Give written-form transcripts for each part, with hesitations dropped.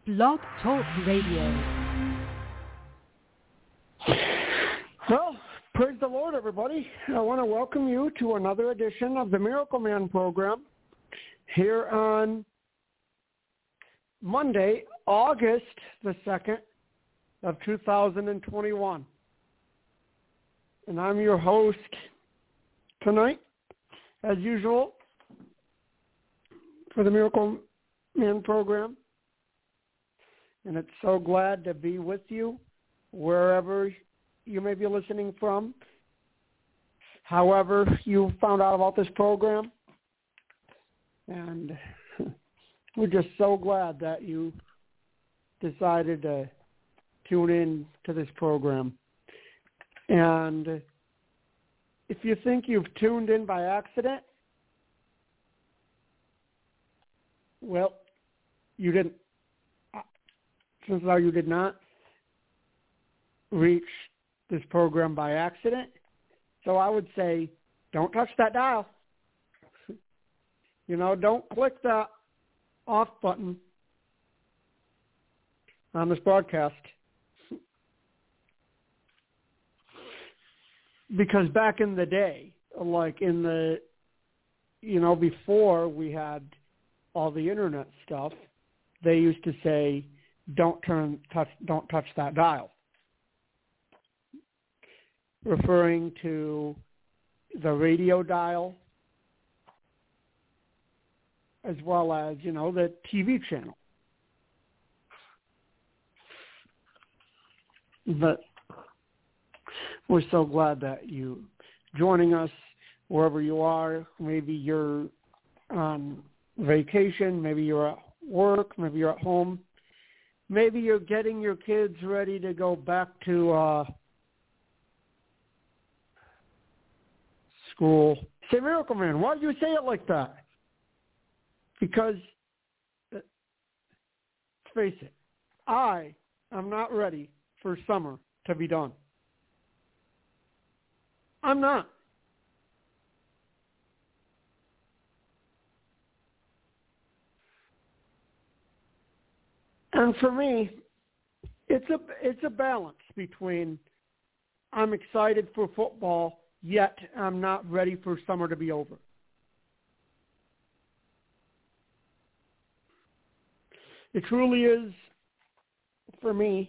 Blog Talk Radio. Well, praise the Lord, everybody. I want to welcome you to another edition of the Miracle Man program here on Monday, August the 2nd of 2021. And I'm your host tonight, as usual, for the Miracle Man program. And it's so glad to be with you wherever you may be listening from, however you found out about this program. And we're just so glad that you decided to tune in to this program. And if you think you've tuned in by accident, well, you didn't. Since now you did not reach this program by accident, so I would say don't touch that dial. Don't click that off button on this broadcast. Because back in the day, like in the, before we had all the internet stuff, they used to say, don't touch that dial, referring to the radio dial as well as, the TV channel. But we're so glad that you joining us wherever you are. Maybe you're on vacation, maybe you're at work, maybe you're at home. Maybe you're getting your kids ready to go back to school. Say, Miracle Man, why do you say it like that? Because, let's face it, I am not ready for summer to be done. I'm not. And for me, it's a balance between I'm excited for football, yet I'm not ready for summer to be over. It truly is, for me,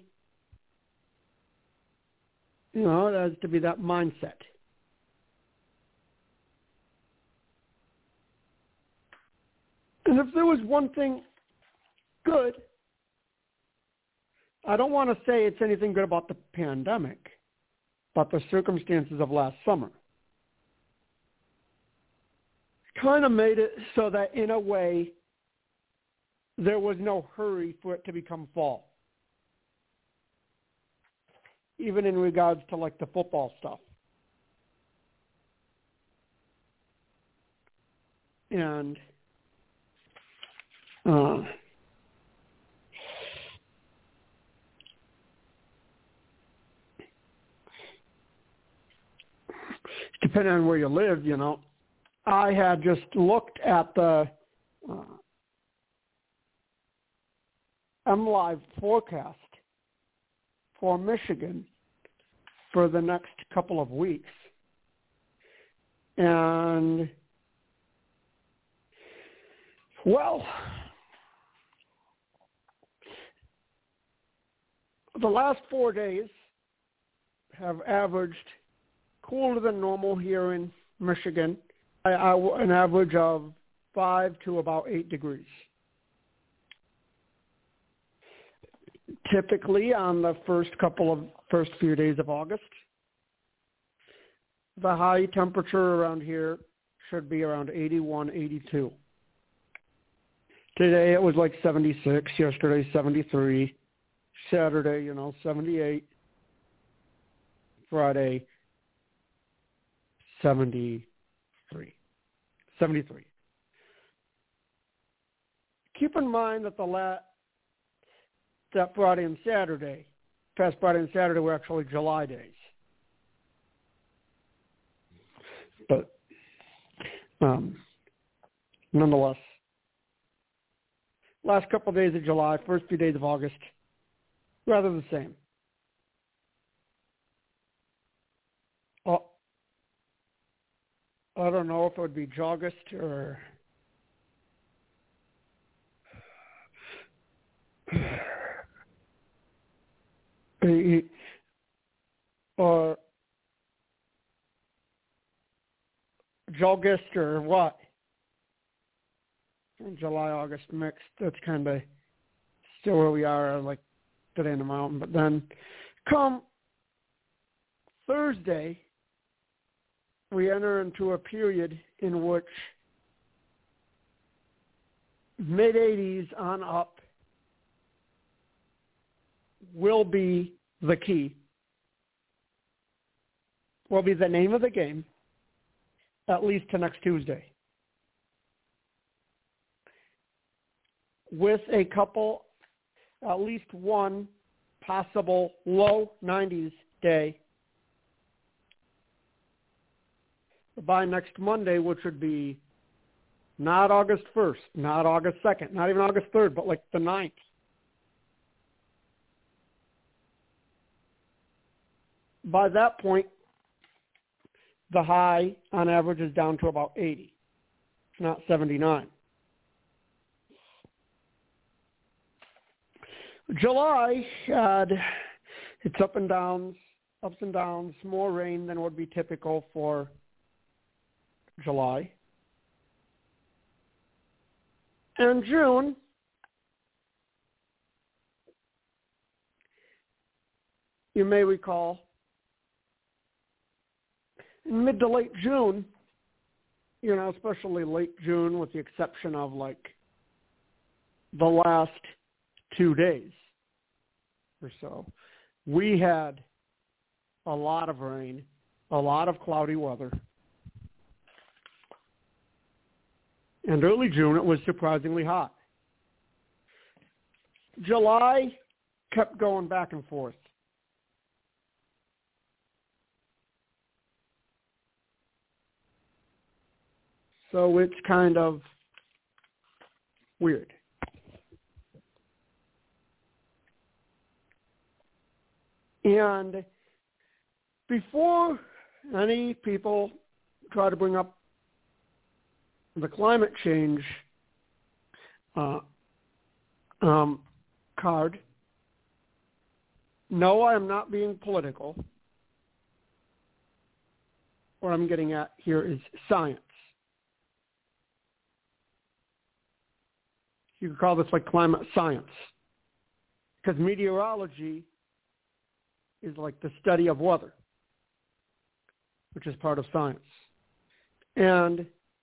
it has to be that mindset. And if there was one thing good, I don't want to say it's anything good about the pandemic, but the circumstances of last summer. Kind of made it so that, in a way, there was no hurry for it to become fall. Even in regards to, like, the football stuff. And depending on where you live, I had just looked at the MLive forecast for Michigan for the next couple of weeks. And, well, the last 4 days have averaged cooler than normal here in Michigan, an average of 5 to about 8 degrees. Typically on the first few days of August, the high temperature around here should be around 81, 82. Today it was like 76, yesterday 73, Saturday, 78, Friday 73. Keep in mind that that Friday and Saturday, past Friday and Saturday, were actually July days. But nonetheless, last couple of days of July, first few days of August, rather the same. I don't know if it would be Joggist or Joggist or what. July, August mixed. That's kind of still where we are, like today in the mountain. But then come Thursday, we enter into a period in which mid-80s on up will be the key, will be the name of the game, at least to next Tuesday. With a couple, at least one possible low 90s day by next Monday, which would be not August 1st, not August 2nd, not even August 3rd, but like the 9th. By that point, the high on average is down to about 80, not 79. July had its ups and downs, more rain than would be typical for July. And June, you may recall, in mid to late June, especially late June with the exception of like the last 2 days or so, we had a lot of rain, a lot of cloudy weather. And early June, it was surprisingly hot. July kept going back and forth. So it's kind of weird. And before any people try to bring up the climate change card, no, I am not being political. What I'm getting at here is science. You could call this like climate science, because meteorology is like the study of weather, which is part of science. And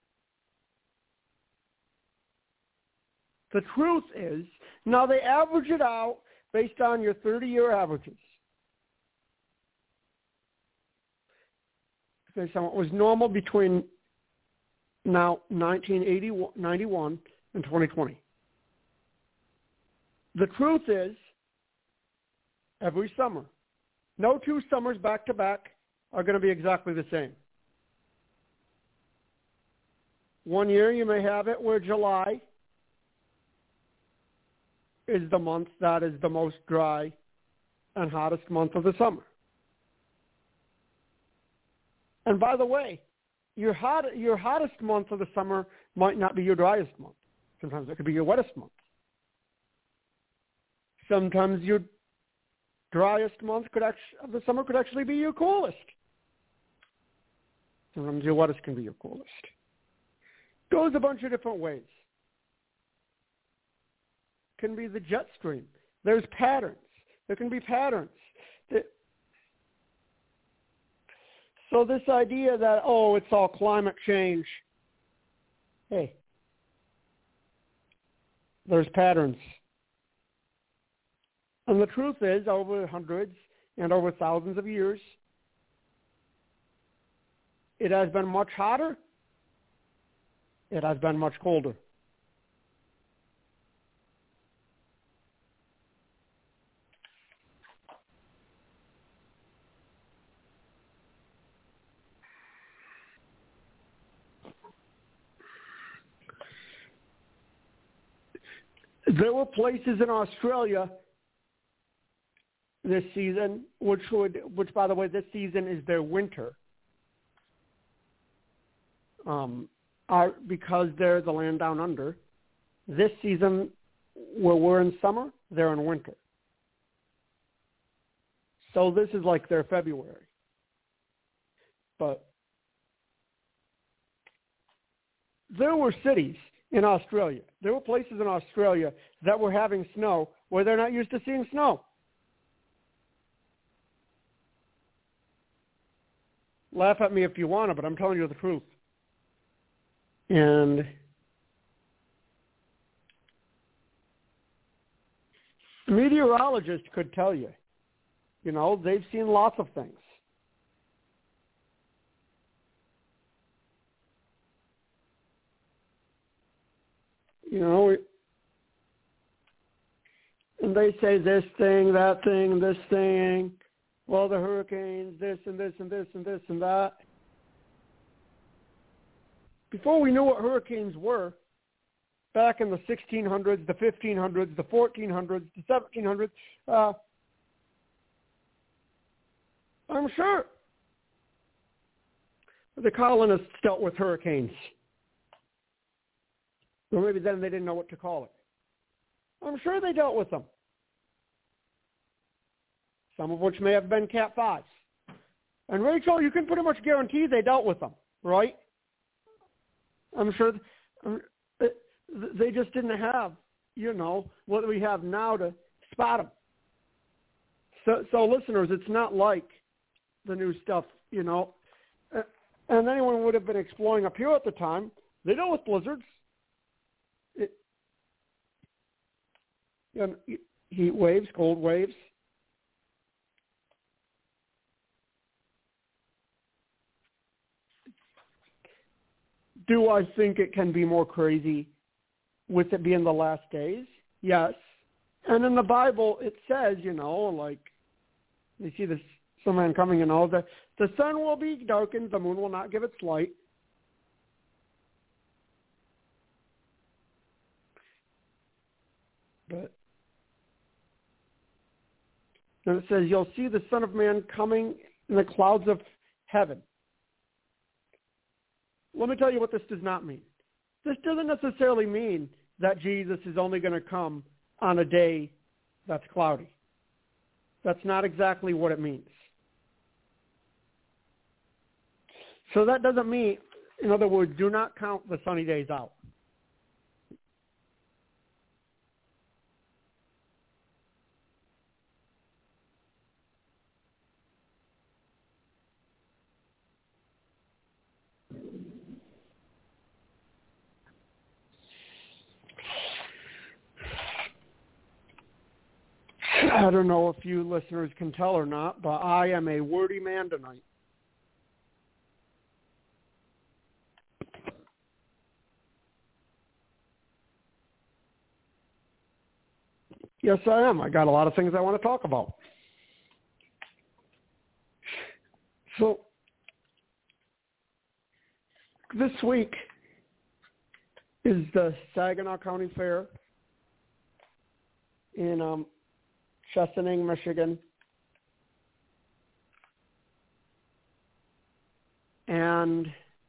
the truth is, now they average it out based on your 30-year averages. Okay, so it was normal between now 1991 and 2020. The truth is, every summer, no 2 summers back to back are going to be exactly the same. One year you may have it where July is the month that is the most dry and hottest month of the summer. And by the way, your hottest month of the summer might not be your driest month. Sometimes it could be your wettest month. Sometimes your driest month of the summer could actually be your coolest. Sometimes your wettest can be your coolest. Goes a bunch of different ways. Can be the jet stream. There's patterns. There can be patterns. So this idea that, it's all climate change. Hey, there's patterns. And the truth is, over hundreds and over thousands of years, it has been much hotter. It has been much colder. There were places in Australia this season, which by the way, this season is their winter. Because they're the land down under. This season, where we're in summer, they're in winter. So this is like their February. But there were cities in Australia. There were places in Australia that were having snow where they're not used to seeing snow. Laugh at me if you want to, but I'm telling you the truth. And meteorologists could tell you, they've seen lots of things. And they say this thing, that thing, this thing. Well, the hurricanes, this and this and this and this and that. Before we knew what hurricanes were, back in the 1600s, the 1500s, the 1400s, the 1700s, I'm sure the colonists dealt with hurricanes. Or maybe then they didn't know what to call it. I'm sure they dealt with them. Some of which may have been Cat 5s. And Rachel, you can pretty much guarantee they dealt with them, right? I'm sure they just didn't have, what we have now to spot them. So listeners, it's not like the new stuff, and anyone would have been exploring up here at the time. They dealt with blizzards. Heat waves, cold waves. Do I think it can be more crazy with it being the last days? Yes. And in the Bible, it says, you see this, some man coming and all that. The sun will be darkened, the moon will not give its light. But then it says, you'll see the Son of Man coming in the clouds of heaven. Let me tell you what this does not mean. This doesn't necessarily mean that Jesus is only going to come on a day that's cloudy. That's not exactly what it means. So that doesn't mean, in other words, do not count the sunny days out. I don't know if you listeners can tell or not, but I am a wordy man tonight. Yes, I am. I got a lot of things I want to talk about. So this week is the Saginaw County Fair in Chesaning, Michigan. And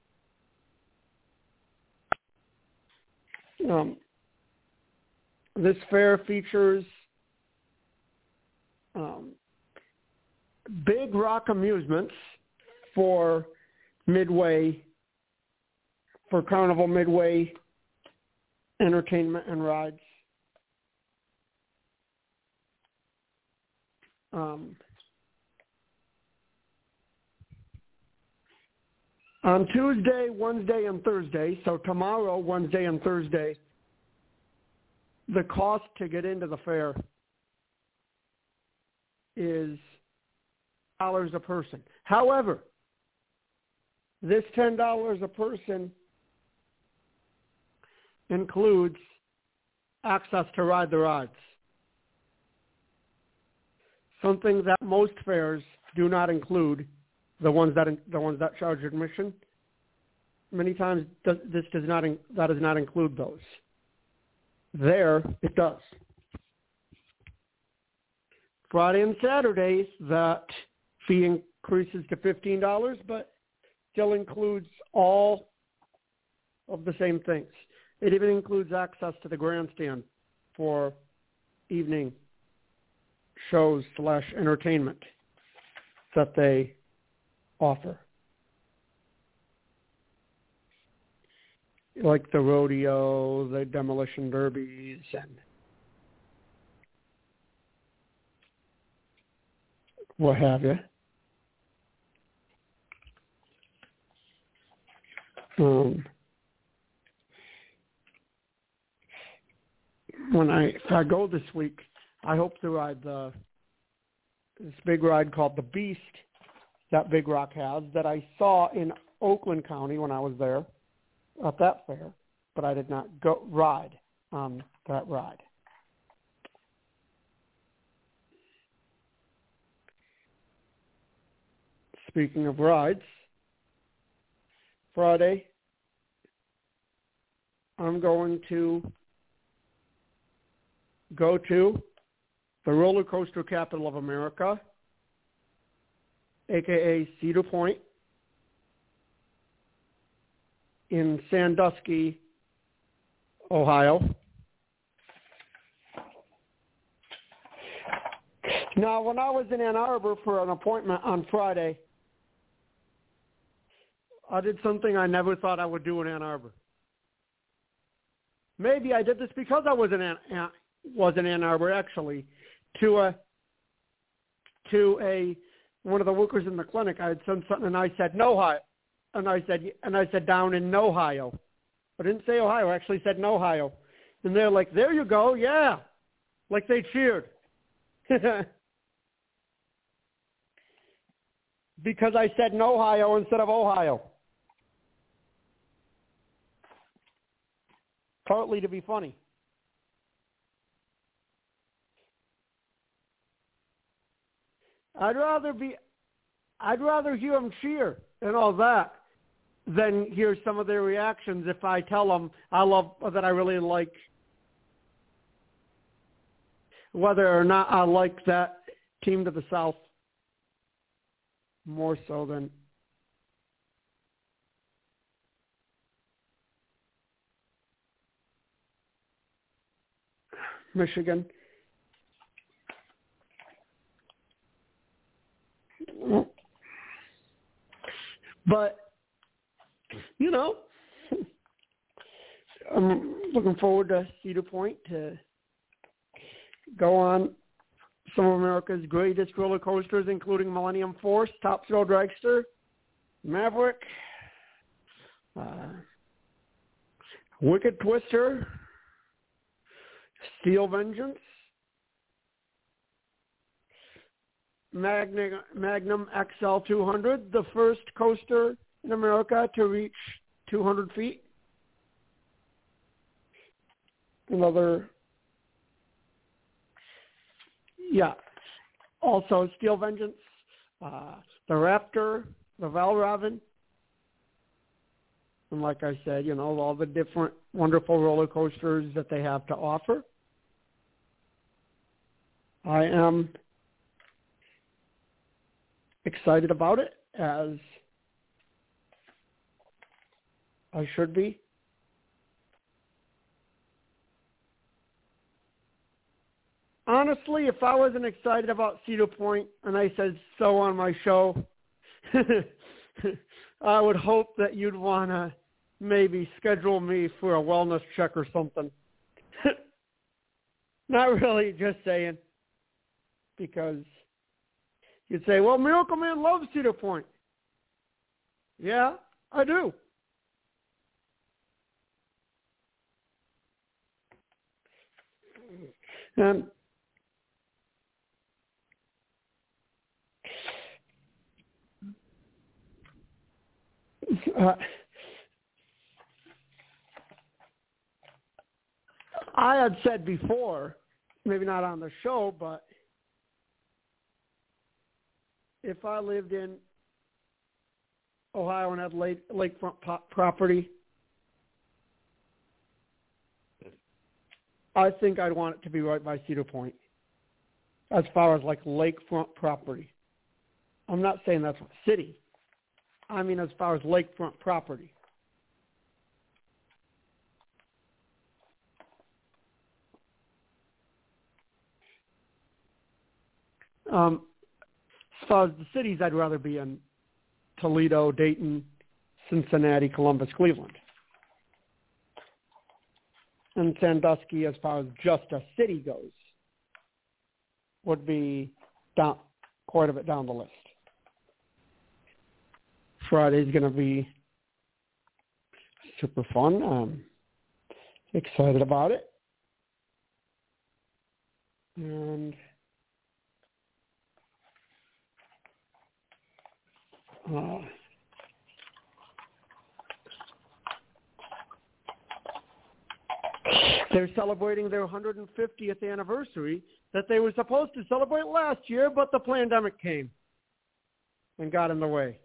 this fair features Big Rock Amusements for Carnival Midway entertainment and rides. On Tuesday, Wednesday, and Thursday, so tomorrow, Wednesday, and Thursday, the cost to get into the fair is $10 a person. However, this $10 a person includes access to ride the rides. Something that most fairs do not include, the ones that charge admission. Many times that does not include those. there it does. Friday and Saturdays, that fee increases to $15, but still includes all of the same things. It even includes access to the grandstand for evening shows / entertainment that they offer. Like the rodeo, the demolition derbies, and what have you. If I go this week, I hope to ride this big ride called the Beast that Big Rock has that I saw in Oakland County when I was there at that fair, but I did not go ride on that ride. Speaking of rides, Friday, I'm going to go to the roller coaster capital of America, a.k.a. Cedar Point, in Sandusky, Ohio. Now, when I was in Ann Arbor for an appointment on Friday, I did something I never thought I would do in Ann Arbor. Maybe I did this because I was in Ann Arbor, actually. To one of the workers in the clinic, I had said something, and I said no, and I said down in Ohio. I didn't say Ohio. I actually said Ohio, and they're like, "There you go, yeah," like they cheered. Because I said Ohio instead of Ohio. Partly to be funny. I'd rather hear them cheer and all that than hear some of their reactions if I tell them that I really like whether or not I like that team to the south more so than Michigan. But, I'm looking forward to Cedar Point to go on some of America's greatest roller coasters, including Millennium Force, Top Thrill Dragster, Maverick, Wicked Twister, Steel Vengeance, Magnum XL 200, the first coaster in America to reach 200 feet. Also Steel Vengeance, the Raptor, the Valravn, and like I said, all the different wonderful roller coasters that they have to offer. I am excited about it, as I should be. Honestly, if I wasn't excited about Cedar Point and I said so on my show, I would hope that you'd want to maybe schedule me for a wellness check or something. Not really, just saying. Because you'd say, well, Miracle Man loves Cedar Point. Yeah, I do. And I had said before, maybe not on the show, but if I lived in Ohio and had lakefront property, I think I'd want it to be right by Cedar Point, as far as like lakefront property. I'm not saying that's a city. I mean as far as lakefront property. As far as the cities, I'd rather be in Toledo, Dayton, Cincinnati, Columbus, Cleveland. And Sandusky, as far as just a city goes, would be down, quite a bit down the list. Friday's going to be super fun. I'm excited about it. And they're celebrating their 150th anniversary that they were supposed to celebrate last year, but the pandemic came and got in the way.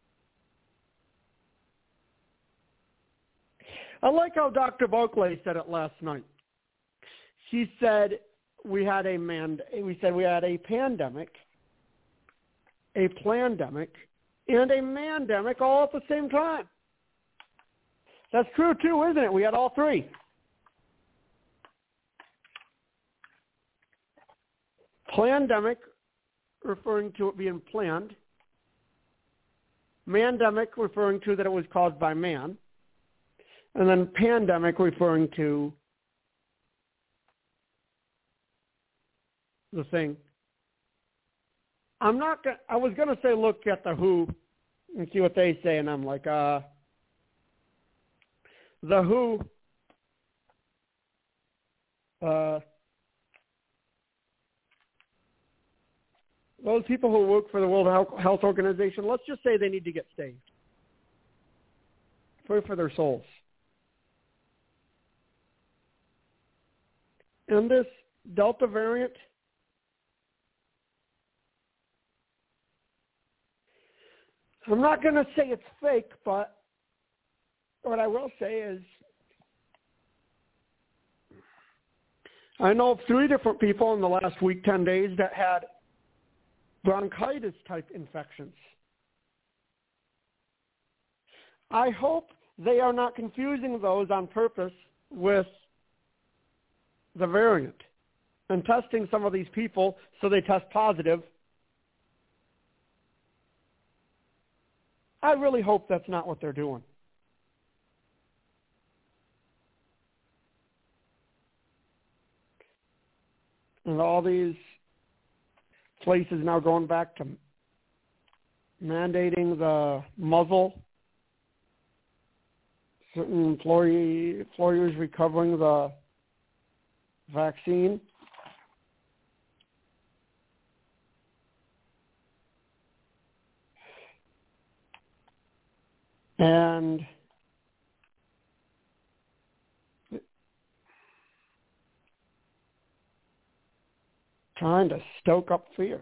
I like how Dr. Barclay said it last night. She said we had a pandemic, a plandemic, and a mandemic all at the same time. That's true too, isn't it? We had all three. Plandemic, referring to it being planned. Mandemic, referring to that it was caused by man. And then pandemic, referring to the thing. I was going to say look at the WHO and see what they say, and I'm like, the WHO, those people who work for the World Health Organization, let's just say they need to get saved. Pray for their souls. And this Delta variant, I'm not going to say it's fake, but what I will say is I know of 3 different people in the last week, 10 days, that had bronchitis-type infections. I hope they are not confusing those on purpose with the variant and testing some of these people so they test positive. I really hope that's not what they're doing. And all these places now going back to mandating the muzzle. Certain employers recovering the vaccine. And trying to stoke up fear.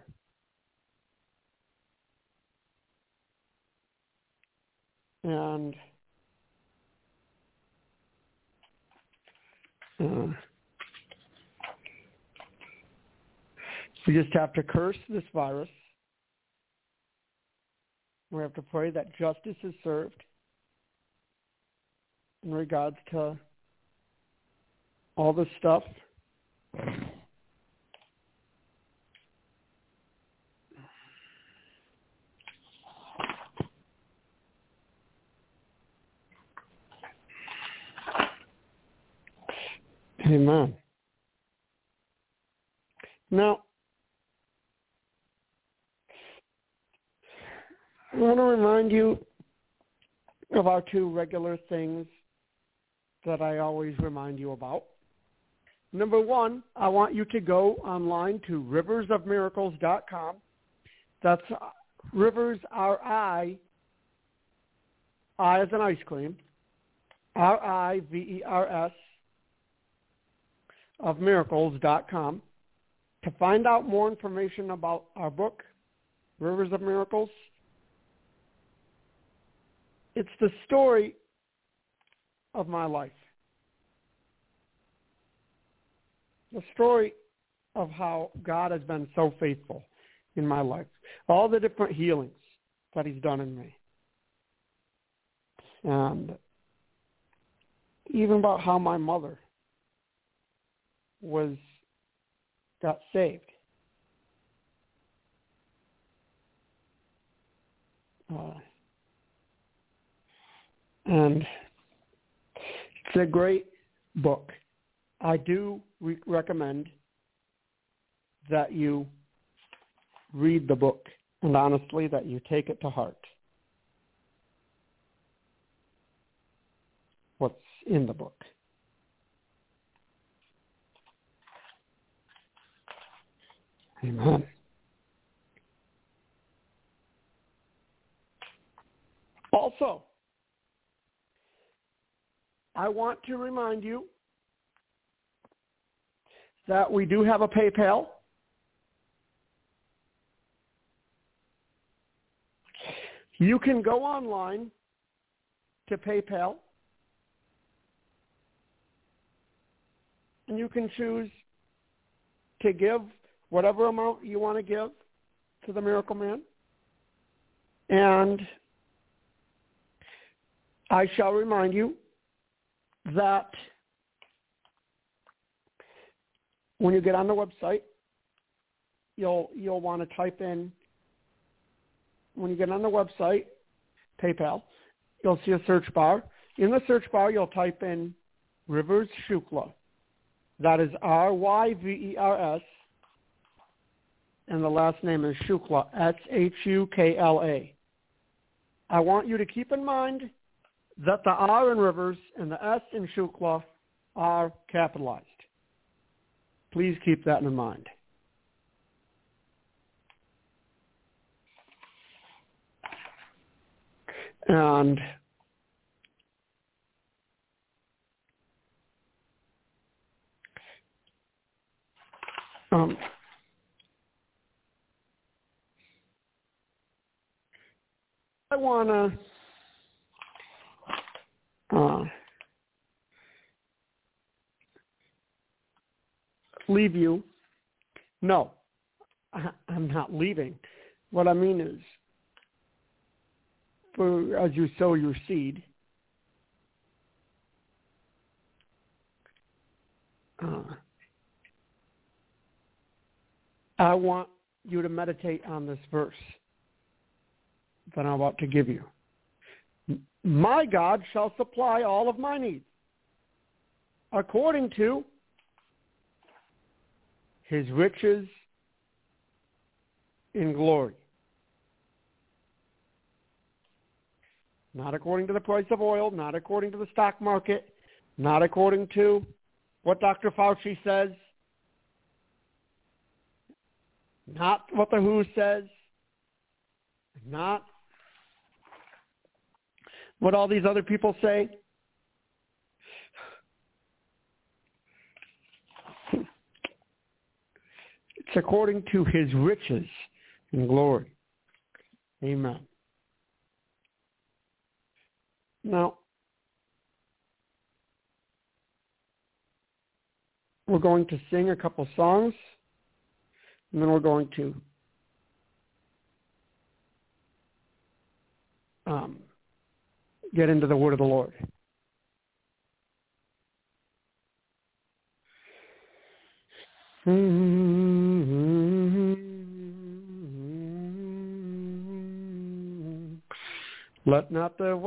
And we just have to curse this virus. We have to pray that justice is served in regards to all this stuff. Amen. Now, I want to remind you of our 2 regular things that I always remind you about. Number 1, I want you to go online to riversofmiracles.com. That's Rivers, R-I as in ice cream, R-I-V-E-R-S, of miracles.com to find out more information about our book, Rivers of Miracles. It's the story of my life. the story of how God has been so faithful in my life, all the different healings that he's done in me, and even about how my mother got saved. And it's a great book. I do recommend that you read the book, and honestly, that you take it to heart, what's in the book. Amen. Also, I want to remind you that we do have a PayPal. You can go online to PayPal, and you can choose to give whatever amount you want to give to the Miracle Man. And I shall remind you that when you get on the website, you'll want to type in, when you get on the website, PayPal, you'll see a search bar. In the search bar, you'll type in Rivers Shukla. That is Ryvers, and the last name is Shukla, Shukla. I want you to keep in mind that the R in Rivers and the S in Shukla are capitalized. Please keep that in mind. And I want to leave you. No, I'm not leaving. What I mean is, as you sow your seed, I want you to meditate on this verse that I'm about to give you. My God shall supply all of my needs according to his riches in glory. Not according to the price of oil, not according to the stock market, not according to what Dr. Fauci says, not what the WHO says, not what all these other people say. It's according to his riches in glory. Amen. Now, we're going to sing a couple songs, and then we're going to get into the word of the Lord. Let not the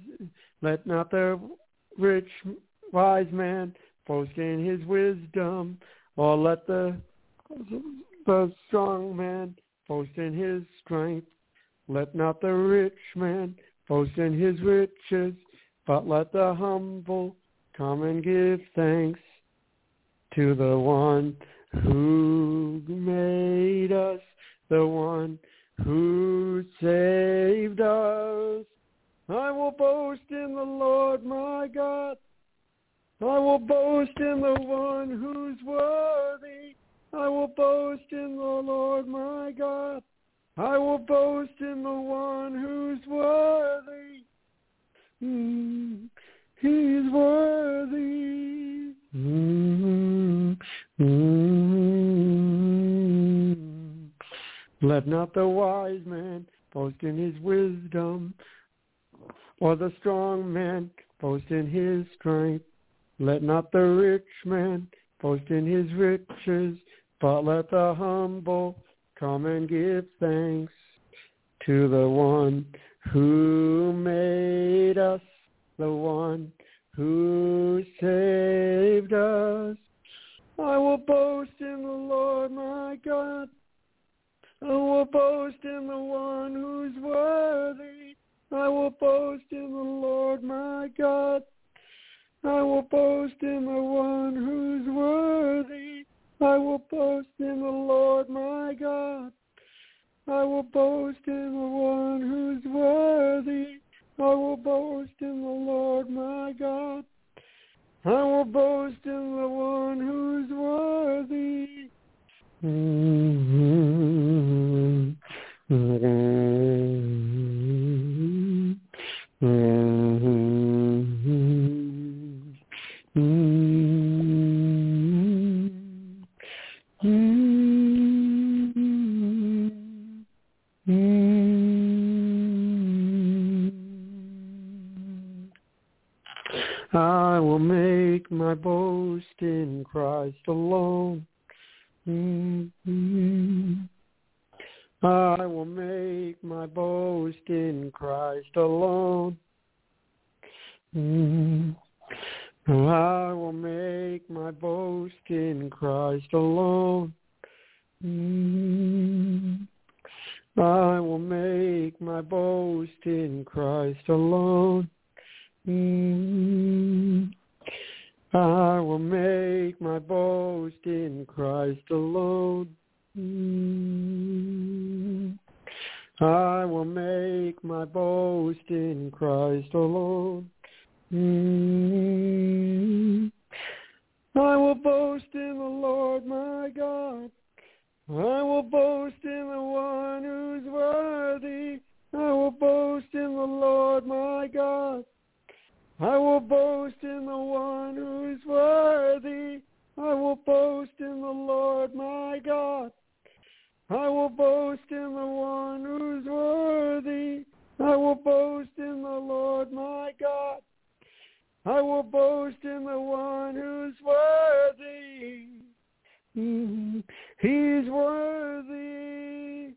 rich wise man boast in his wisdom, or let the strong man boast in his strength. Let not the rich man boast in his riches, but let the humble come and give thanks to the one who made us, the one who saved us. I will boast in the Lord my God. I will boast in the one who's worthy. I will boast in the Lord my God. I will boast in the one who's worthy. He's worthy. Let not the wise man boast in his wisdom, or the strong man boast in his strength. Let not the rich man boast in his riches, but let the humble come and give thanks to the one who made us, the one who saved us. I will boast in the Lord my God. I will boast in the one who's worthy. I will boast in the Lord my God. I will boast in the one who's worthy. I will boast in the Lord my God. I will boast in the one who's worthy. I will boast in the Lord my God. I will boast in the one who's worthy. I will make my boast in Christ alone. I will make my boast in Christ alone. I will make my boast in Christ alone. I will make my boast in Christ alone. I will make my boast in Christ alone. I will make my boast in Christ alone. I will boast in the Lord my God. I will boast in the one who's worthy. I will boast in the Lord my God. I will boast in the one who's worthy. I will boast in the Lord my God. I will boast in the one who's worthy. I will boast in the Lord my God. I will boast in the one who's worthy. He's worthy.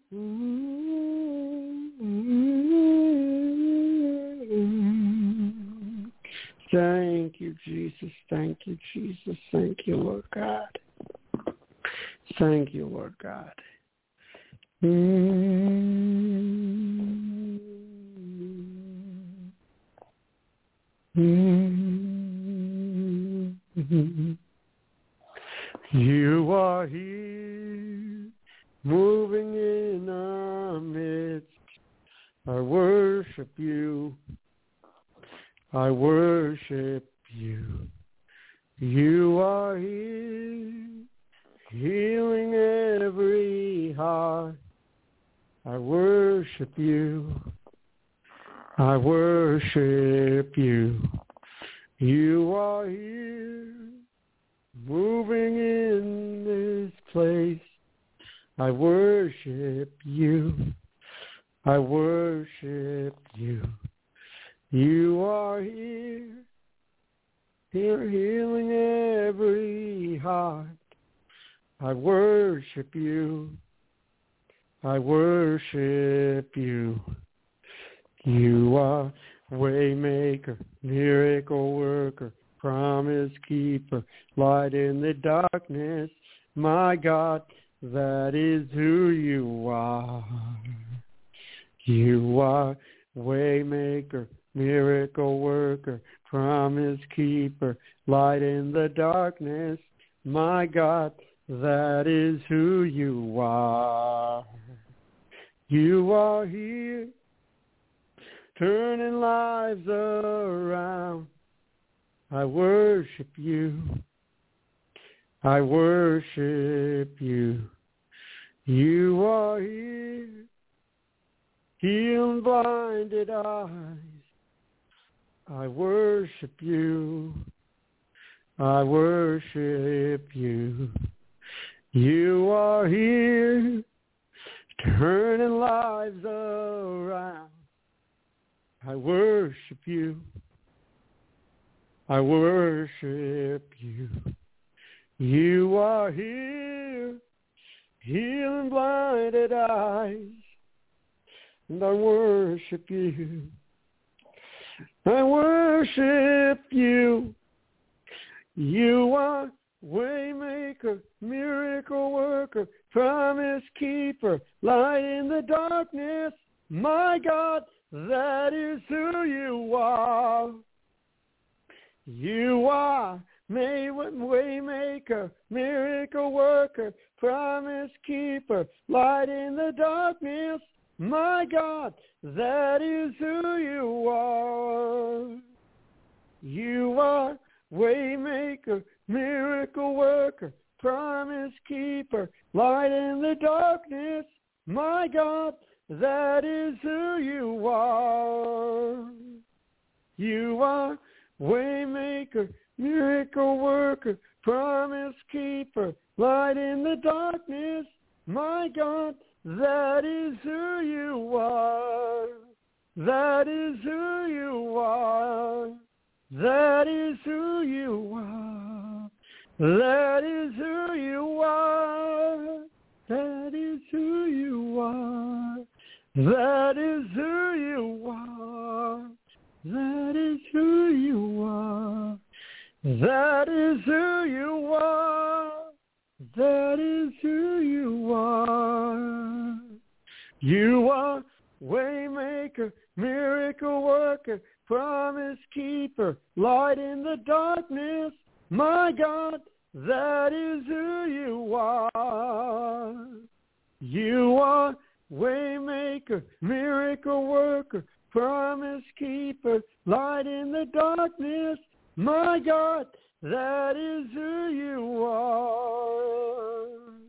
Thank you, Jesus. Thank you, Jesus. Thank you, Lord God. Thank you, Lord God. You are here, moving in our midst. I worship you. I worship you. You are here, healing every heart. I worship you. I worship you. You are here, moving in this place. I worship you. I worship you. You are here, healing every heart. I worship you. I worship you. You are waymaker, miracle worker, promise keeper, light in the darkness. My God, that is who you are. You are waymaker, miracle worker, promise keeper, light in the darkness. My God, that is who you are. You are here, turning lives around. I worship you. I worship you. You are here, healing blinded eyes. I worship you. I worship you. You are here, turning lives around. I worship you. I worship you. You are here, healing blinded eyes. And I worship you. I worship you. You are waymaker, miracle worker, promise keeper, light in the darkness. My God, that is who you are. You are waymaker, miracle worker, promise keeper, light in the darkness. My God, that is who you are. You are waymaker, miracle worker, promise keeper, light in the darkness. My God, that is who you are. You are waymaker, miracle worker, promise keeper, light in the darkness. My God, that is who you are. That is who you are. That is who you are. That is who you are. That is who you are. That is who you are. That is who you are. That is who you are. That is who you are. You are waymaker, miracle worker, promise keeper, light in the darkness. My God, that is who you are. You are waymaker, miracle worker, promise keeper, light in the darkness. My God, that is who you are.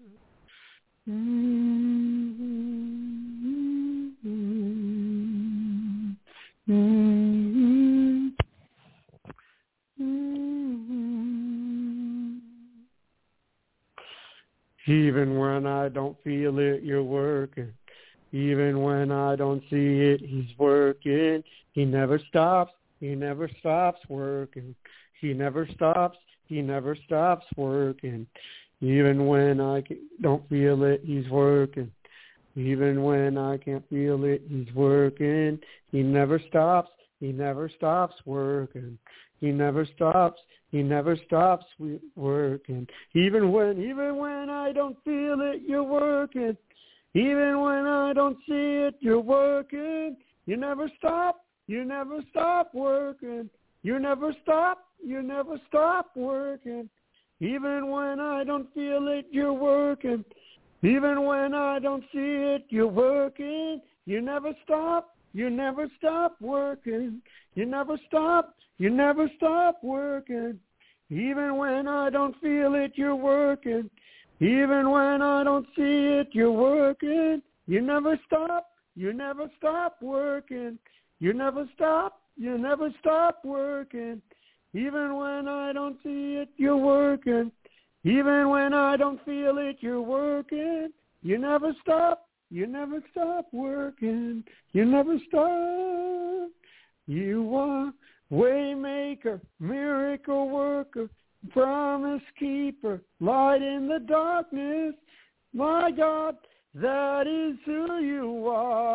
Even when I don't feel it, you're working. Even when I don't see it, he's working. He never stops. He never stops working. He never stops. He never stops working. Even when I don't feel it, he's working. Even when I can't feel it, he's working. He never stops. He never stops working. He never stops. He never stops working. Even when I don't feel it, you're working. Even when I don't see it, you're working. You never stop. You never stop working. You never stop. You never stop working. Even when I don't feel it, you're working. Even when I don't see it, you're working. You never stop. You never stop working. You never stop. You never stop working. Even when I don't feel it, you're working. Even when I don't see it, you're working. You never stop. You never stop working. You never stop. You never stop working. Even when I don't see it, you're working. Even when I don't feel it, you're working. You never stop. You never stop working. You never stop. You are waymaker, miracle worker, promise keeper, light in the darkness. My God, that is who you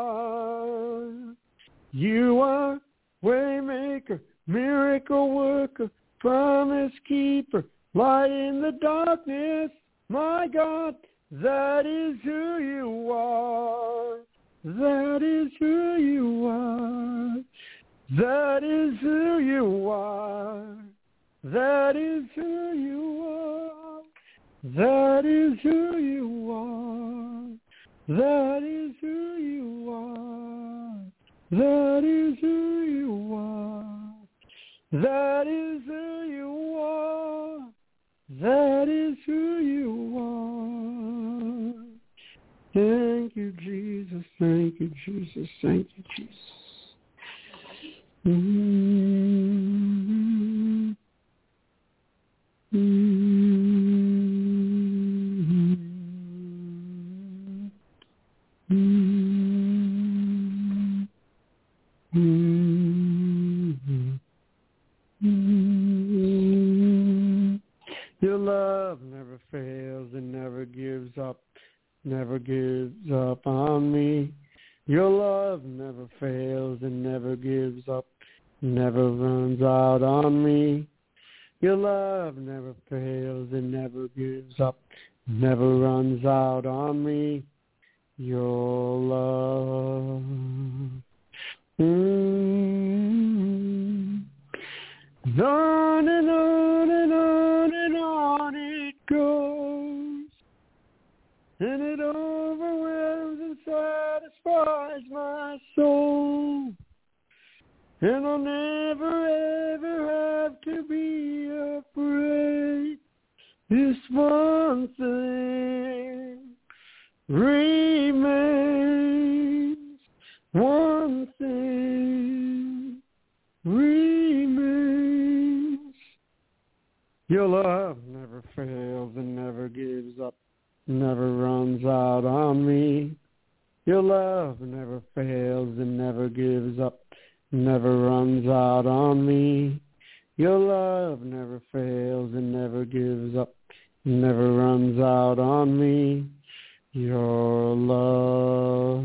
are. You are waymaker, miracle worker, promise keeper, light in the darkness. My God, that is who you are. That is who you are. That is who you are. That is who you are. That is who you are. That is who you are. That is who you are. That is who you are. That is who you are. Thank you, Jesus. Thank you, Jesus. Thank you, Jesus. gives up, never gives up on me. Your love never fails and never gives up, never runs out on me. Your love never fails and never gives up, never runs out on me. Your love. On and on and on and on it goes, and it overwhelms and satisfies my soul. And I'll never ever have to be afraid. This one thing remains. One thing remains. Your love never fails and never gives up, never runs out on me. Your love never fails and never gives up, never runs out on me. Your love never fails and never gives up, never runs out on me. Your love.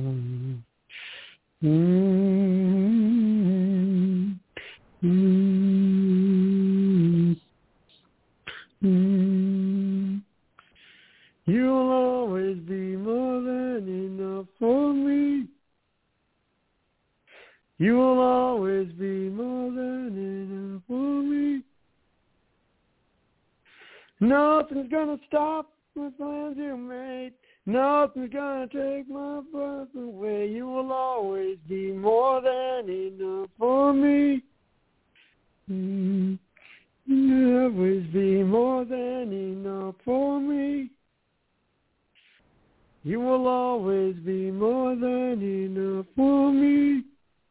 You'll always be more than enough for me. You will always be more than enough for me. Nothing's gonna stop the plans you made. Nothing's gonna take my breath away. You will always be more than enough for me. You'll always be more than enough for me. You will always be more than enough for me.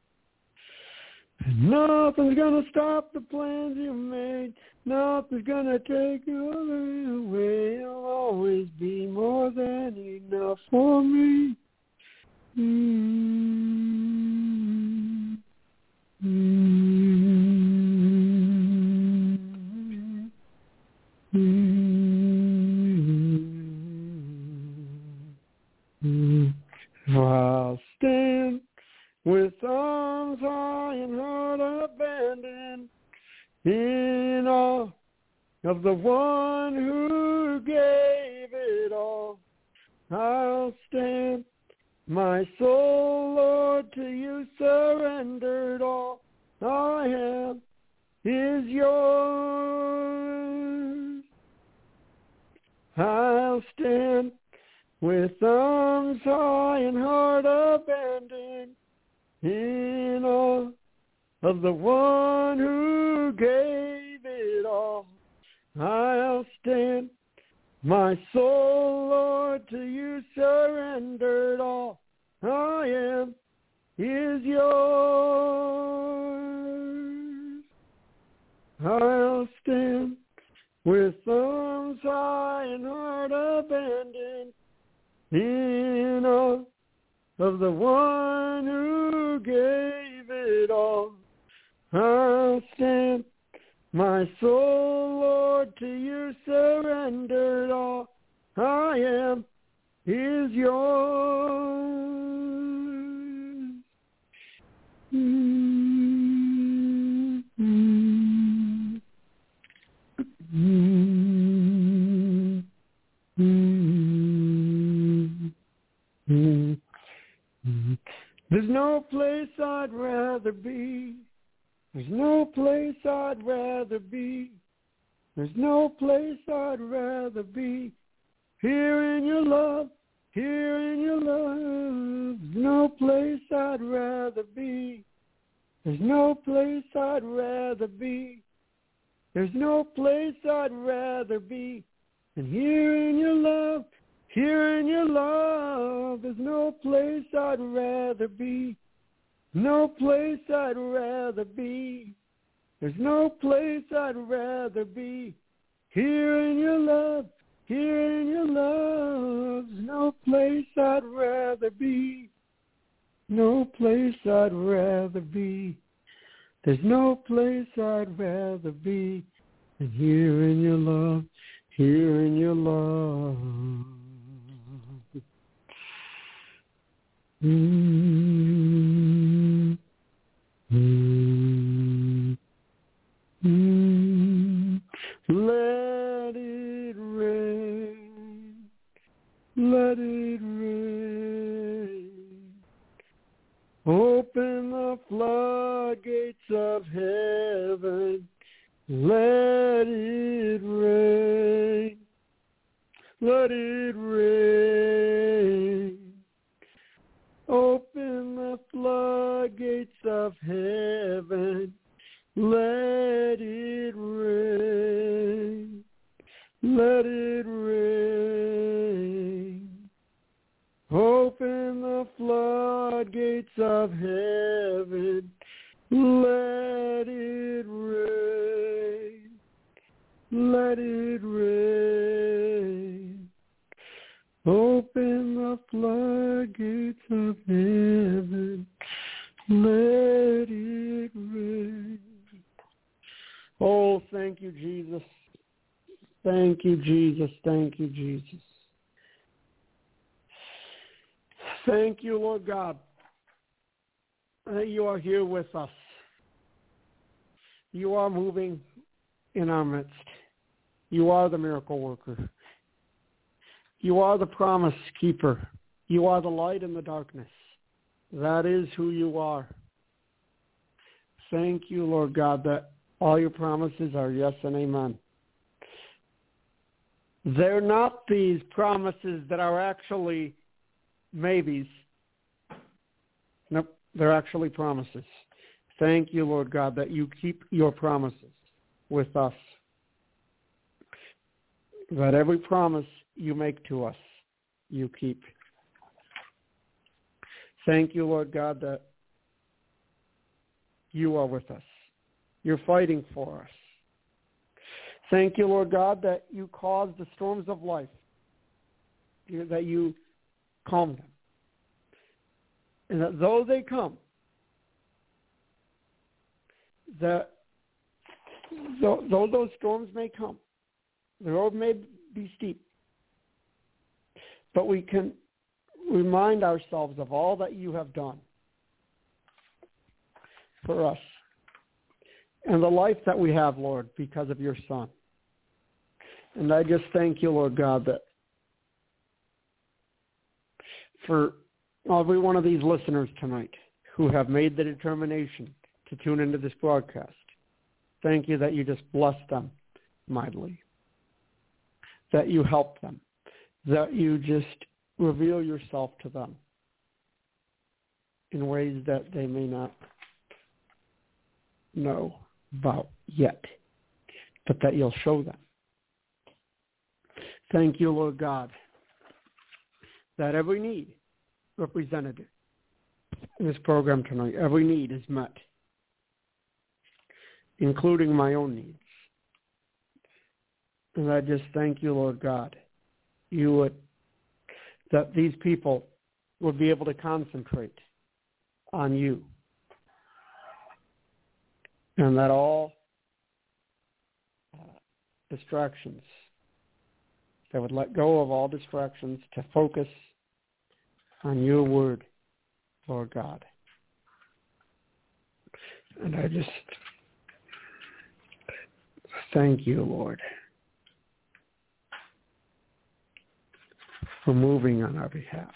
Nothing's gonna stop the plans you made. Nothing's gonna take you away. You'll always be more than enough for me. I'll stand with arms high and heart abandoned, in awe of the one who gave it all. I'll stand, my soul, Lord, to you surrendered. All I have is yours. I'll stand with arms high and heart abandoned, in awe of the one who gave it all. I'll stand, my soul, Lord, to you surrendered. All I am is yours. I'll stand with arms high and heart abandoned, in awe of the one who gave it all. I'll stand, my soul, Lord, to you surrendered. All I am is yours. There's no place I'd rather be. There's no place I'd rather be. There's no place I'd rather be. Here in your love, here in your love. There's no place I'd rather be. There's no place I'd rather be. There's no place I'd rather be than here in your love, here in your love. There's no place I'd rather be. No place I'd rather be. There's no place I'd rather be. Here in your love, here in your love. There's no place I'd rather be. No place I'd rather be. There's no place I'd rather be than here in your love, here in your love. Mm, mm, mm. Let it rain. Let it rain. Open the floodgates of heaven. Let it rain. Let it rain. Open the floodgates of heaven. Let it rain. Let it rain. Open the floodgates of heaven. Let it rain. Let it rain. Open the floodgates of heaven. Let it rain. Oh, thank you, Jesus. Thank you, Jesus. Thank you, Jesus. Thank you, Lord God, that you are here with us. You are moving in our midst. You are the miracle worker. You are the promise keeper. You are the light in the darkness. That is who you are. Thank you, Lord God, that all your promises are yes and amen. They're not these promises that are actually maybes. Nope, they're actually promises. Thank you, Lord God, that you keep your promises with us. That every promise you make to us, you keep. Thank you, Lord God, that you are with us. You're fighting for us. Thank you, Lord God, that you cause the storms of life, that you calm them. And that though they come, that though those storms may come, the road may be steep, but we can remind ourselves of all that you have done for us and the life that we have, Lord, because of your Son. And I just thank you, Lord God, that for every one of these listeners tonight who have made the determination to tune into this broadcast, thank you that you just bless them mightily, that you help them, that you just reveal yourself to them in ways that they may not know about yet, but that you'll show them. Thank you, Lord God, that every need represented in this program tonight, every need is met, including my own needs. And I just thank you, Lord God, that these people would be able to concentrate on you, and that all distractions, they would let go of all distractions to focus on your word, Lord God. And I just thank you, Lord, for moving on our behalf.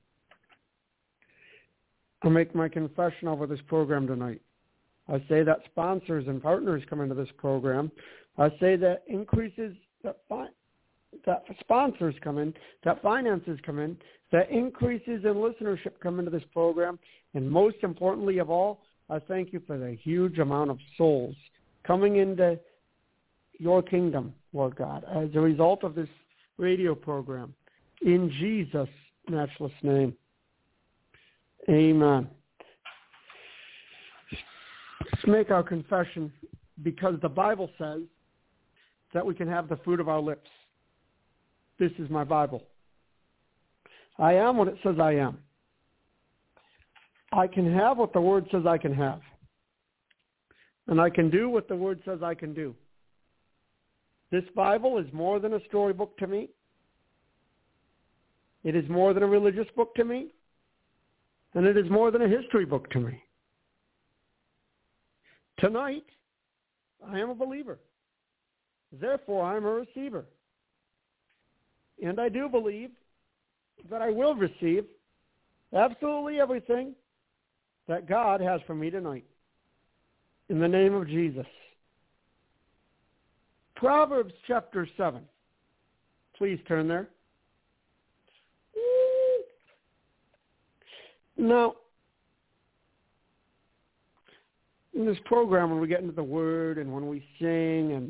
I'll make my confession over this program tonight. I say that sponsors and partners come into this program. I say that increases, that sponsors come in, that finances come in, that increases in listenership come into this program. And most importantly of all, I thank you for the huge amount of souls coming into your kingdom, Lord God, as a result of this radio program. In Jesus' matchless name, amen. Let's make our confession, because the Bible says that we can have the fruit of our lips. This is my Bible. I am what it says I am. I can have what the Word says I can have. And I can do what the Word says I can do. This Bible is more than a storybook to me. It is more than a religious book to me. and it is more than a history book to me. Tonight, I am a believer. Therefore, I am a receiver. And I do believe that I will receive absolutely everything that God has for me tonight. In the name of Jesus. Proverbs chapter 7. Please turn there. Now, in this program, when we get into the Word and when we sing and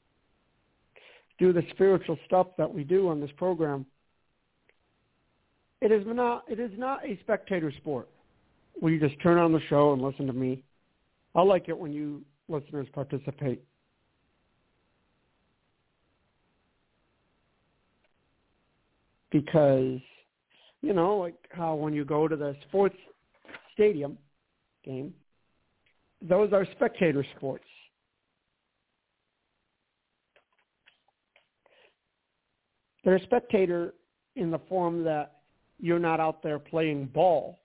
do the spiritual stuff that we do on this program, it is not a spectator sport where you just turn on the show and listen to me. I like it when you listeners participate. Because, you know, like how when you go to the sports stadium game, those are spectator sports. They're a spectator in the form that you're not out there playing ball,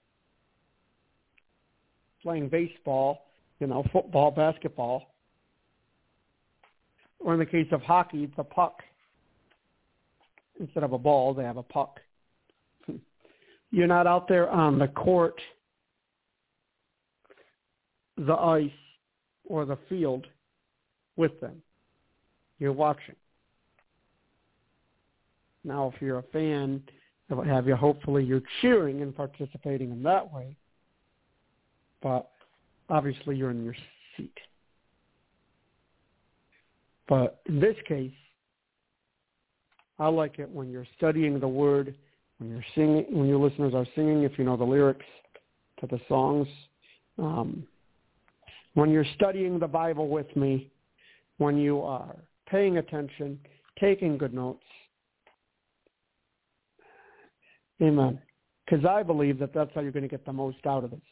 playing baseball, you know, football, basketball. Or in the case of hockey, it's a puck. Instead of a ball, they have a puck. You're not out there on the court, the ice, or the field with them. You're watching. Now, if you're a fan, what have you, hopefully you're cheering and participating in that way. But obviously you're in your seat. But in this case, I like it when you're studying the Word, when you're singing, when your listeners are singing, if you know the lyrics to the songs, when you're studying the Bible with me, when you are paying attention, taking good notes. Amen. Because I believe that that's how you're going to get the most out of this.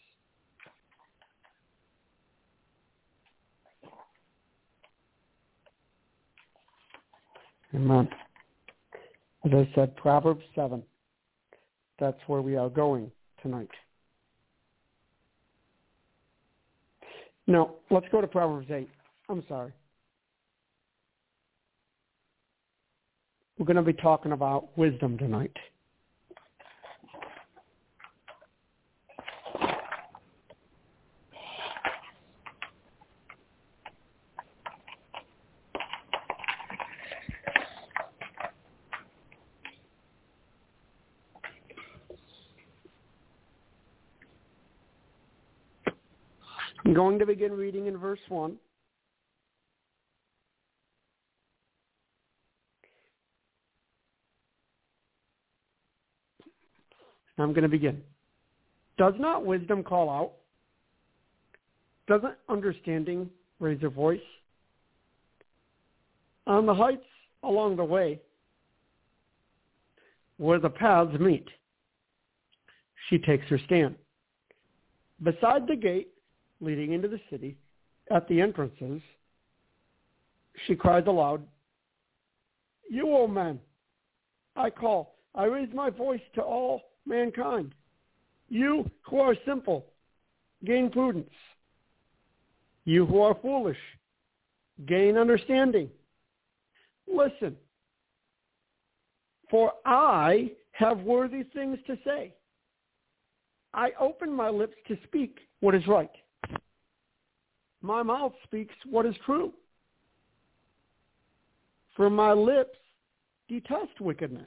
Amen. As I said, Proverbs 7. That's where we are going tonight. No, let's go to Proverbs 8. I'm sorry. We're going to be talking about wisdom tonight. I'm going to begin reading in verse 1. I'm going to begin. Does not wisdom call out? Doesn't understanding raise her voice? On the heights along the way, where the paths meet, she takes her stand. Beside the gate leading into the city, at the entrances, she cries aloud, "You, O men, I call, I raise my voice to all mankind. You who are simple, gain prudence. You who are foolish, gain understanding. Listen, for I have worthy things to say. I open my lips to speak what is right. My mouth speaks what is true. For my lips detest wickedness.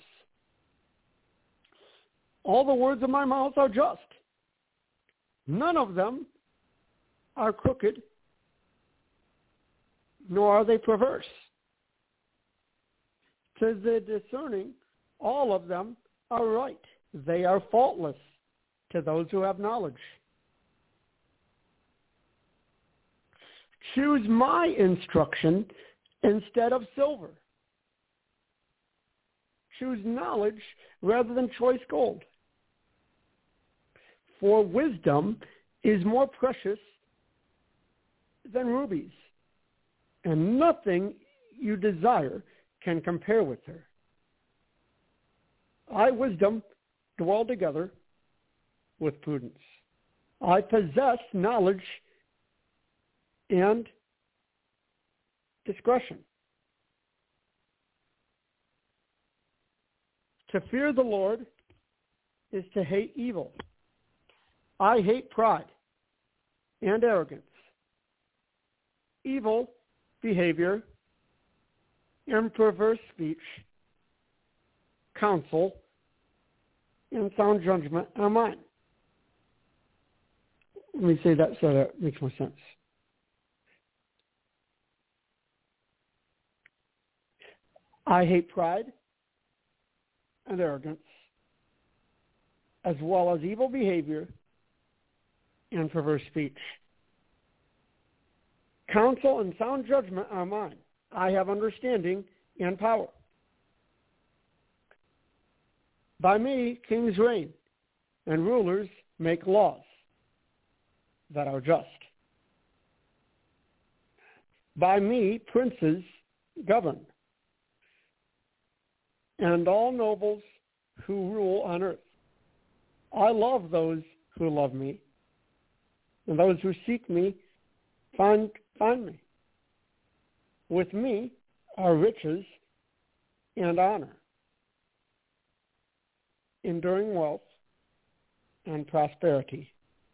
All the words of my mouth are just. None of them are crooked, nor are they perverse. To the discerning, all of them are right. They are faultless to those who have knowledge. Choose my instruction instead of silver. Choose knowledge rather than choice gold. For wisdom is more precious than rubies, and nothing you desire can compare with her. I, wisdom, dwell together. with prudence. I possess knowledge and discretion. To fear the Lord is to hate evil. I hate pride and arrogance, evil behavior, and perverse speech, counsel, and sound judgment are mine. Let me say that so that makes more sense. I hate pride and arrogance, as well as evil behavior and perverse speech. Counsel and sound judgment are mine. I have understanding and power. By me, kings reign, and rulers make laws that are just. By me, princes govern, and all nobles who rule on earth. I love those who love me, and those who seek me find me. With me are riches and honor, enduring wealth and prosperity.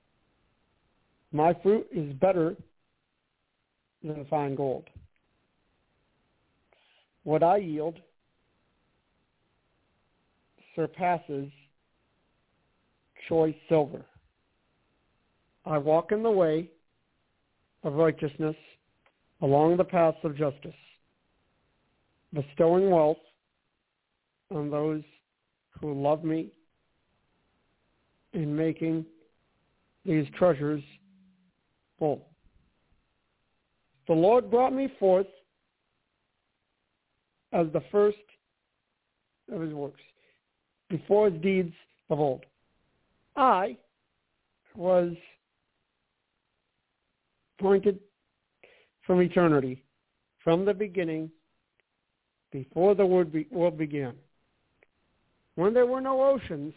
My fruit is better than fine gold. What I yield surpasses choice silver. I walk in the way of righteousness along the paths of justice, bestowing wealth on those who love me and making these treasures full. The Lord brought me forth as the first of his works, before his deeds of old. I was appointed from eternity, from the beginning, before the world began. When there were no oceans,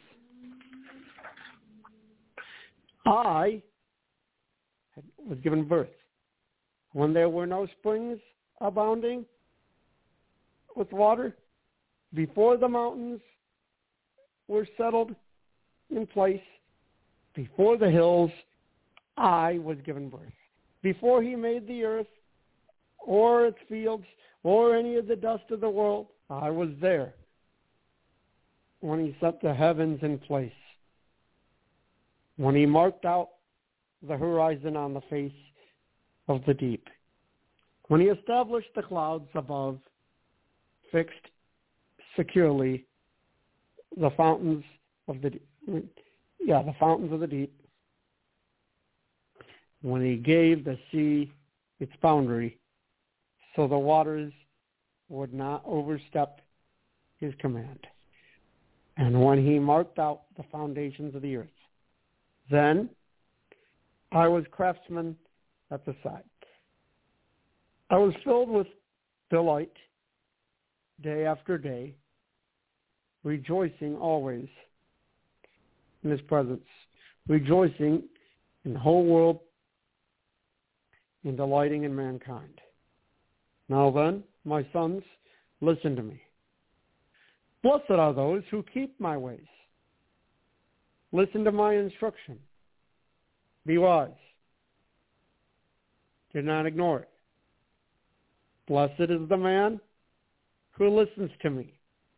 I was given birth. When there were no springs abounding with water, before the mountains were settled in place, before the hills, I was given birth. Before he made the earth or its fields or any of the dust of the world, I was there. When he set the heavens in place, when he marked out the horizon on the face of the deep, when he established the clouds above, fixed securely the fountains of the deep, when he gave the sea its boundary so the waters would not overstep his command, and when he marked out the foundations of the earth, then I was craftsman at the side. I was filled with delight day after day, rejoicing always in his presence, rejoicing in the whole world and delighting in mankind. Now then, my sons, listen to me. Blessed are those who keep my ways. Listen to my instruction. Be wise. Do not ignore it. Blessed is the man who listens to me,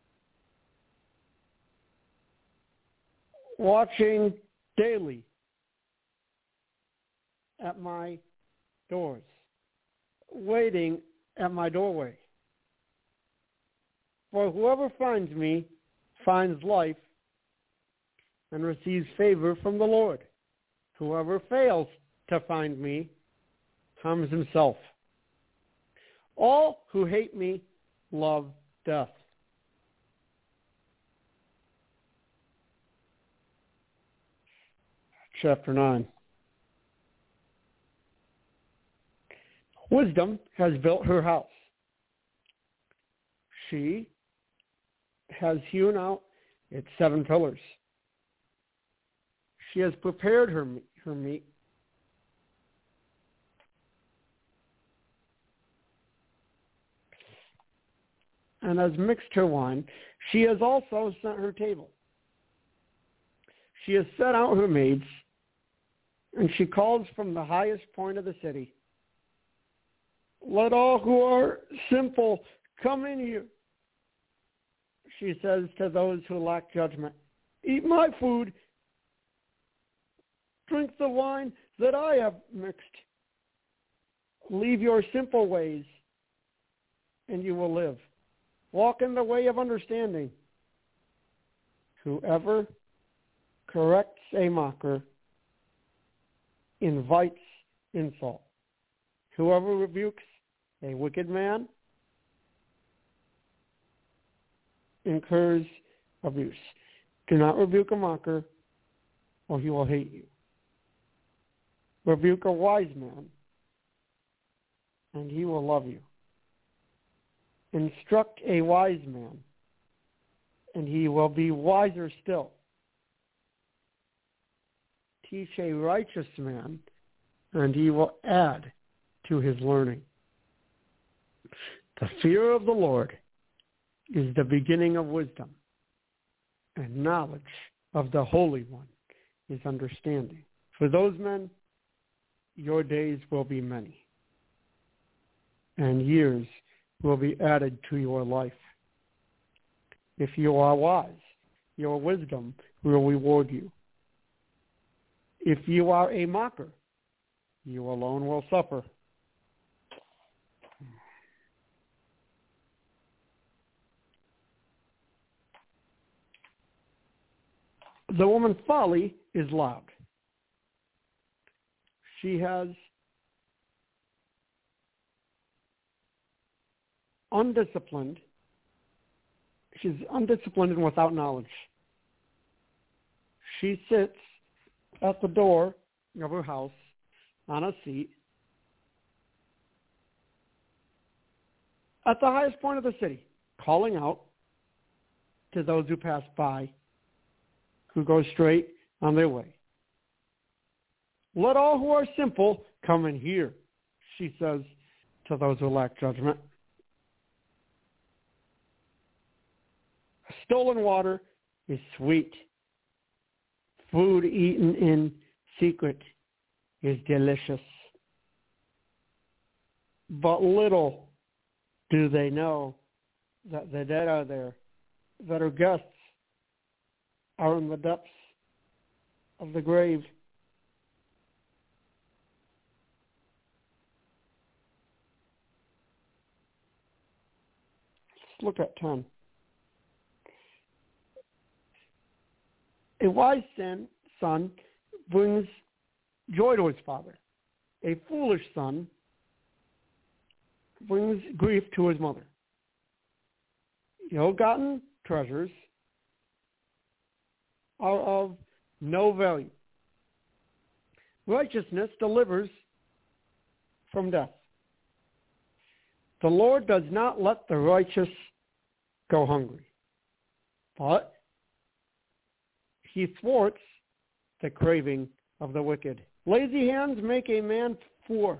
watching daily at my doors, waiting at my doorway. For whoever finds me finds life and receives favor from the Lord. Whoever fails to find me harms himself. All who hate me love death. Chapter 9. Wisdom has built her house. She has hewn out its 7 pillars. She has prepared her meat. And has mixed her wine. She has also set her table. She has set out her maids, and she calls from the highest point of the city. Let all who are simple come in here, she says to those who lack judgment. Eat my food. Drink the wine that I have mixed. Leave your simple ways, and you will live. Walk in the way of understanding. Whoever corrects a mocker invites insult. Whoever rebukes a wicked man incurs abuse. Do not rebuke a mocker, or he will hate you. Rebuke a wise man, and he will love you. Instruct a wise man, and he will be wiser still. Teach a righteous man, and he will add to his learning. The fear of the Lord is the beginning of wisdom, and knowledge of the Holy One is understanding. For those men, your days will be many, and years will be added to your life. If you are wise, your wisdom will reward you. If you are a mocker, you alone will suffer. The woman's folly is loud. She has undisciplined. She's undisciplined and without knowledge. She sits at the door of her house on a seat at the highest point of the city, calling out to those who pass by, who go straight on their way. Let all who are simple come in here, she says to those who lack judgment. Stolen water is sweet. Food eaten in secret is delicious. But little do they know that the dead are there, that our guests are in the depths of the grave. Let's look at 10. A wise son brings joy to his father. A foolish son brings grief to his mother. Ill-gotten treasures are of no value. Righteousness delivers from death. The Lord does not let the righteous go hungry, but he thwarts the craving of the wicked. Lazy hands make a man poor.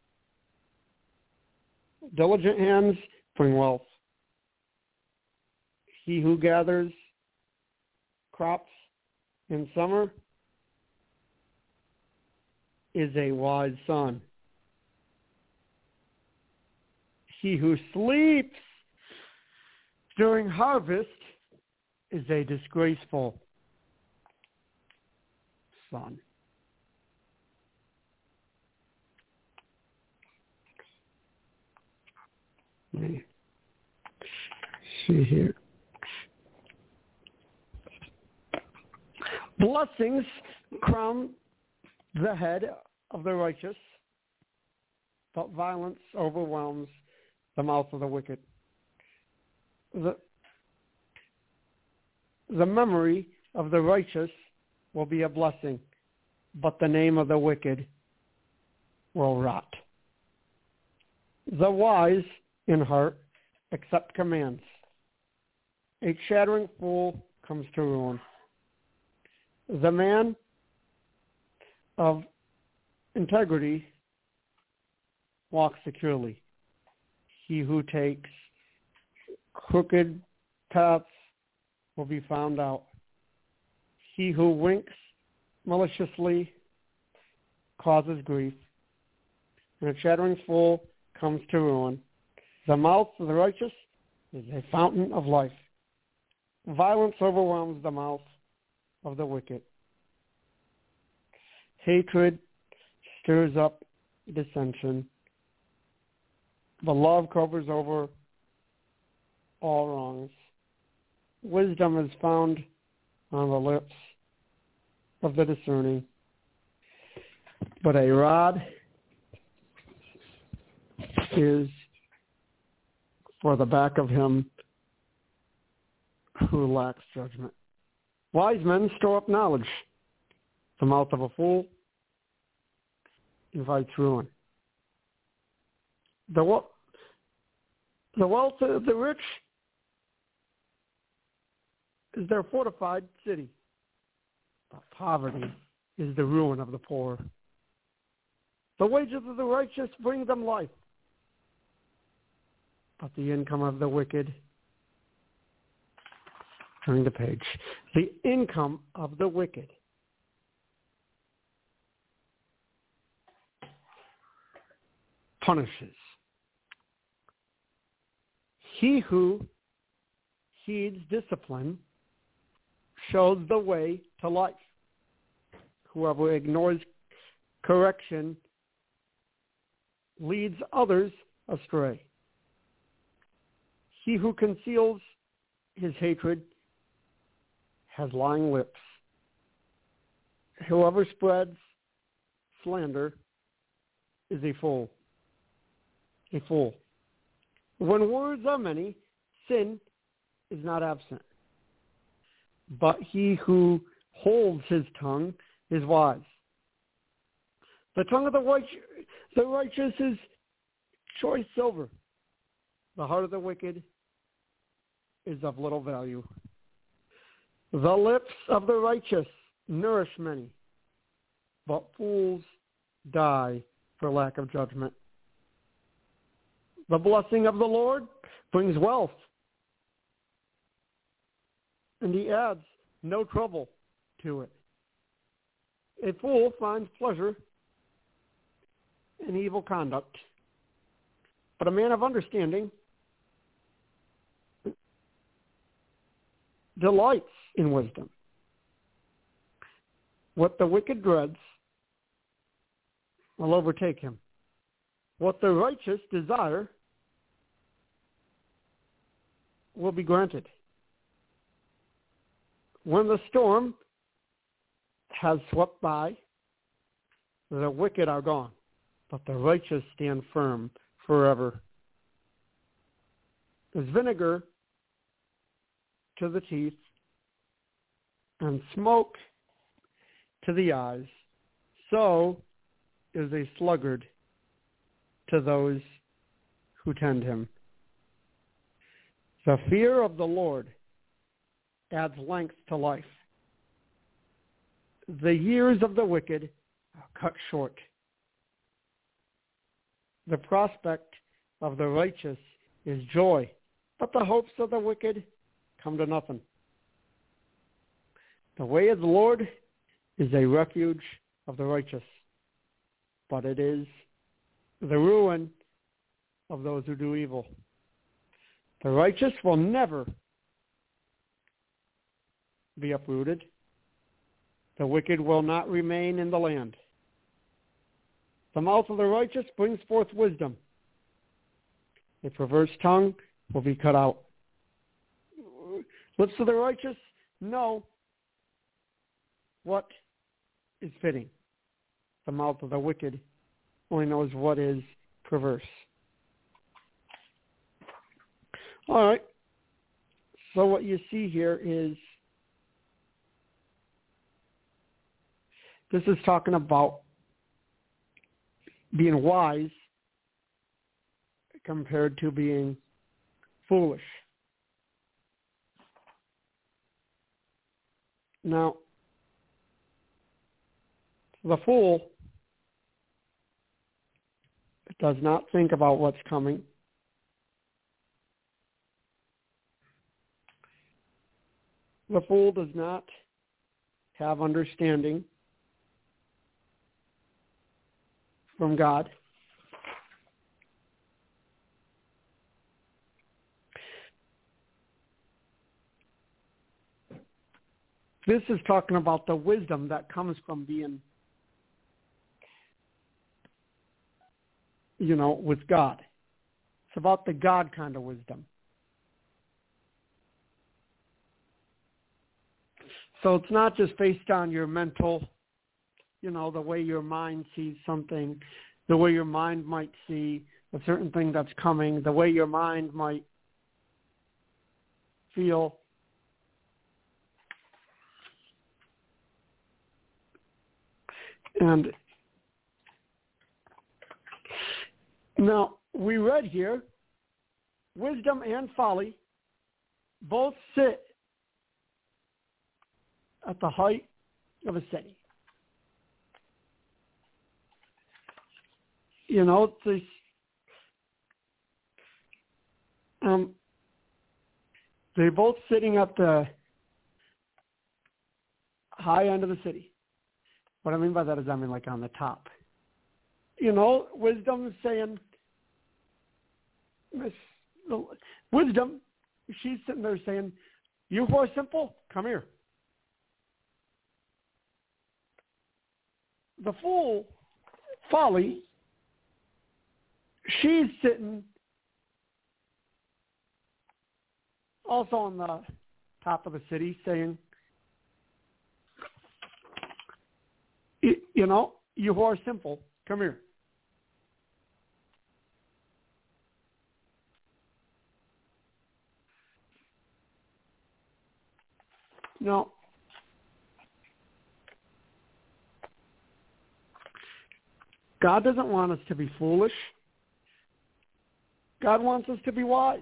Diligent hands bring wealth. He who gathers crops in summer is a wise son. He who sleeps during harvest is a disgraceful son. Let me see here. Blessings crown the head of the righteous, but violence overwhelms the mouth of the wicked. The memory of the righteous will be a blessing, but the name of the wicked will rot. The wise in heart accept commands. A chattering fool comes to ruin. The man of integrity walks securely. He who takes crooked paths will be found out. He who winks maliciously causes grief, and a chattering fool comes to ruin. The mouth of the righteous is a fountain of life. Violence overwhelms the mouth of the wicked. Hatred stirs up dissension. But love covers over all wrongs. Wisdom is found on the lips of the discerning, but a rod is for the back of him who lacks judgment. Wise men store up knowledge. The mouth of a fool invites ruin. The wealth of the rich is their fortified city, but poverty is the ruin of the poor. The wages of the righteous bring them life, but the income of the wicked, turn the page, the income of the wicked punishes. He who heeds discipline shows the way to life. Whoever ignores correction leads others astray. He who conceals his hatred has lying lips. Whoever spreads slander is a fool. A fool. When words are many, sin is not absent. But he who holds his tongue is wise. The tongue of the righteous is choice silver. The heart of the wicked is of little value. The lips of the righteous nourish many, but fools die for lack of judgment. The blessing of the Lord brings wealth, and he adds no trouble to it. A fool finds pleasure in evil conduct, but a man of understanding delights in wisdom. What the wicked dreads will overtake him. What the righteous desire will be granted. When the storm has swept by, the wicked are gone, but the righteous stand firm forever. As vinegar to the teeth and smoke to the eyes, so is a sluggard to those who tend him. The fear of the Lord adds length to life. The years of the wicked are cut short. The prospect of the righteous is joy, but the hopes of the wicked come to nothing. The way of the Lord is a refuge of the righteous, but it is the ruin of those who do evil. The righteous will never be uprooted. The wicked will not remain in the land. The mouth of the righteous brings forth wisdom. A perverse tongue will be cut out. Lips of the righteous know what is fitting. The mouth of the wicked only knows what is perverse. All right. So what you see here is this is talking about being wise compared to being foolish. Now, The fool does not think about what's coming. The fool does not have understanding from God. This is talking about the wisdom that comes from being, with God. It's about the God kind of wisdom. So it's not just based on your mental, the way your mind sees something, the way your mind might see a certain thing that's coming, the way your mind might feel. And now we read here, wisdom and folly both sit at the height of a city. They're both sitting at the high end of the city. What I mean by that is like on the top. Wisdom is saying, wisdom, she's sitting there saying, you who are simple, come here. The fool, folly, she's sitting also on the top of the city saying, you who are simple, come here. Now, God doesn't want us to be foolish. God wants us to be wise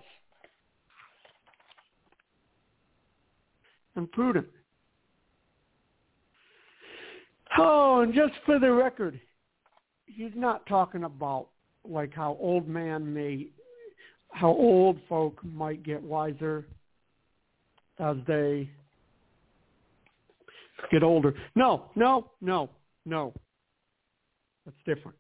and prudent. Oh, and just for the record, he's not talking about like how old folk might get wiser as they get older. No. That's different.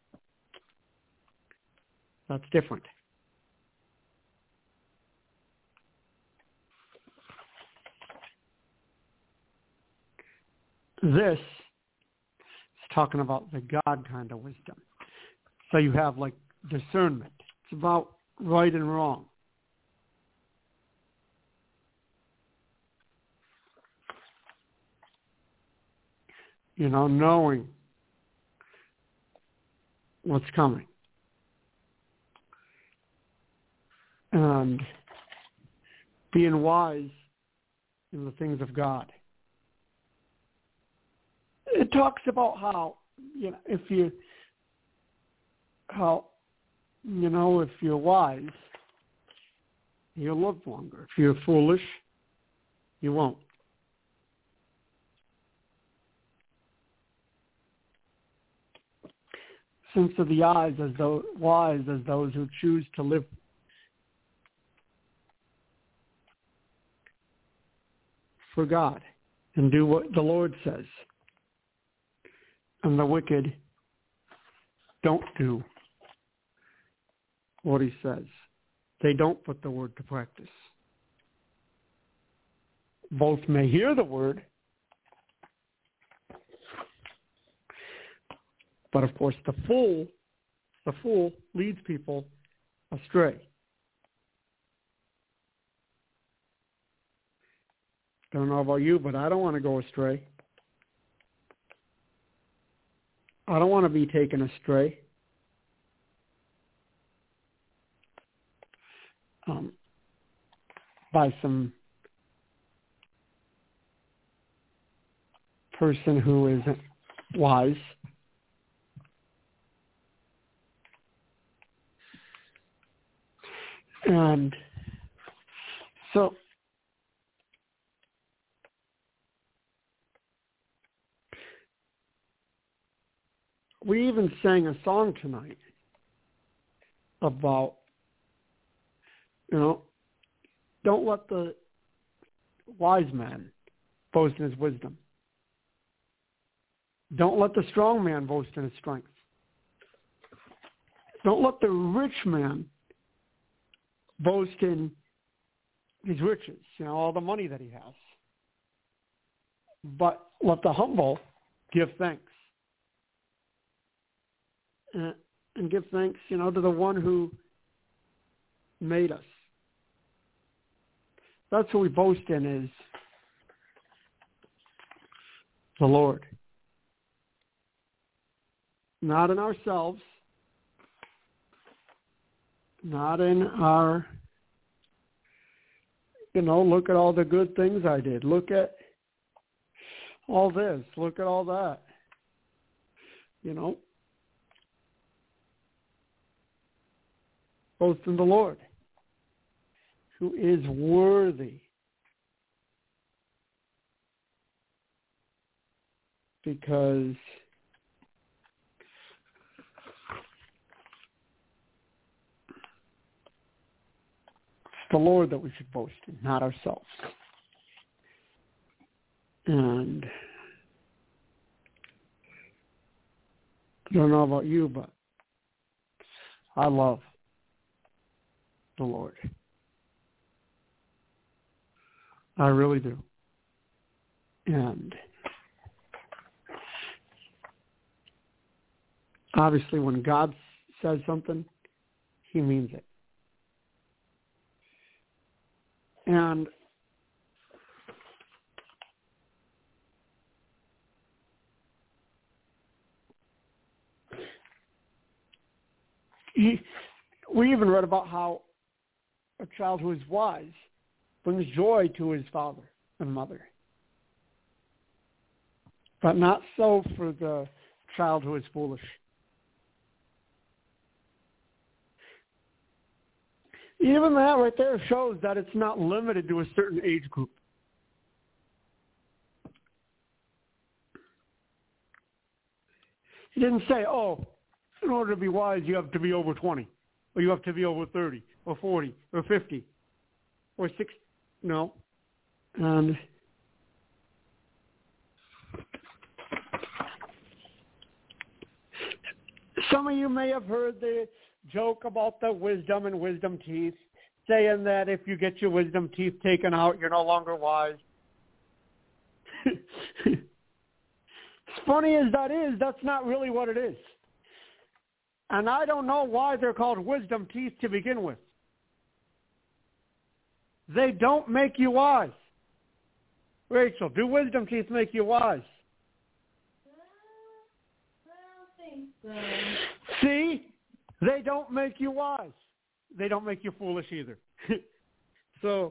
This is talking about the God kind of wisdom. So you have like discernment. It's about right and wrong. Knowing what's coming. And being wise in the things of God. It talks about how, if you're wise, you'll live longer. If you're foolish, you won't. Sense of the eyes as though wise as those who choose to live for God and do what the Lord says. And the wicked don't do what he says. They don't put the word to practice. Both may hear the word, but of course the fool leads people astray. Don't know about you, but I don't want to go astray. I don't want to be taken astray. By some person who isn't wise. And so we even sang a song tonight about, don't let the wise man boast in his wisdom. Don't let the strong man boast in his strength. Don't let the rich man boast in his riches, all the money that he has. But let the humble give thanks. And give thanks, to the one who made us. That's what we boast in, is the Lord. Not in ourselves, not in our, look at all the good things I did. Look at all this. Look at all that. Boast in the Lord, who is worthy. Because it's the Lord that we should boast in, not ourselves. And I don't know about you, but I love the Lord. I really do. And obviously when God says something, he means it. And we even read about how a child who is wise brings joy to his father and mother. But not so for the child who is foolish. Even that right there shows that it's not limited to a certain age group. He didn't say, in order to be wise, you have to be over 20, or you have to be over 30, or 40, or 50, or 60. No. And some of you may have heard the joke about the wisdom and wisdom teeth, saying that if you get your wisdom teeth taken out, you're no longer wise. As funny as that is, that's not really what it is. And I don't know why they're called wisdom teeth to begin with. They don't make you wise. Rachel, do wisdom teeth make you wise? I don't think so. See? They don't make you wise. They don't make you foolish either. So,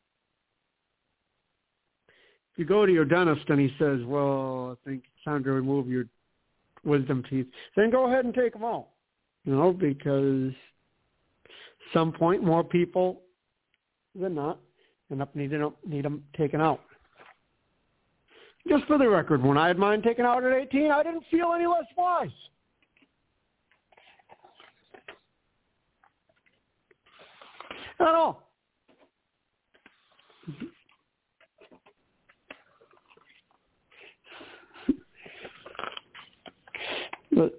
if you go to your dentist and he says, well, I think it's time to remove your wisdom teeth, then go ahead and take them out. Because at some point more people than not end up need them taken out. Just for the record, when I had mine taken out at 18, I didn't feel any less wise. At all. But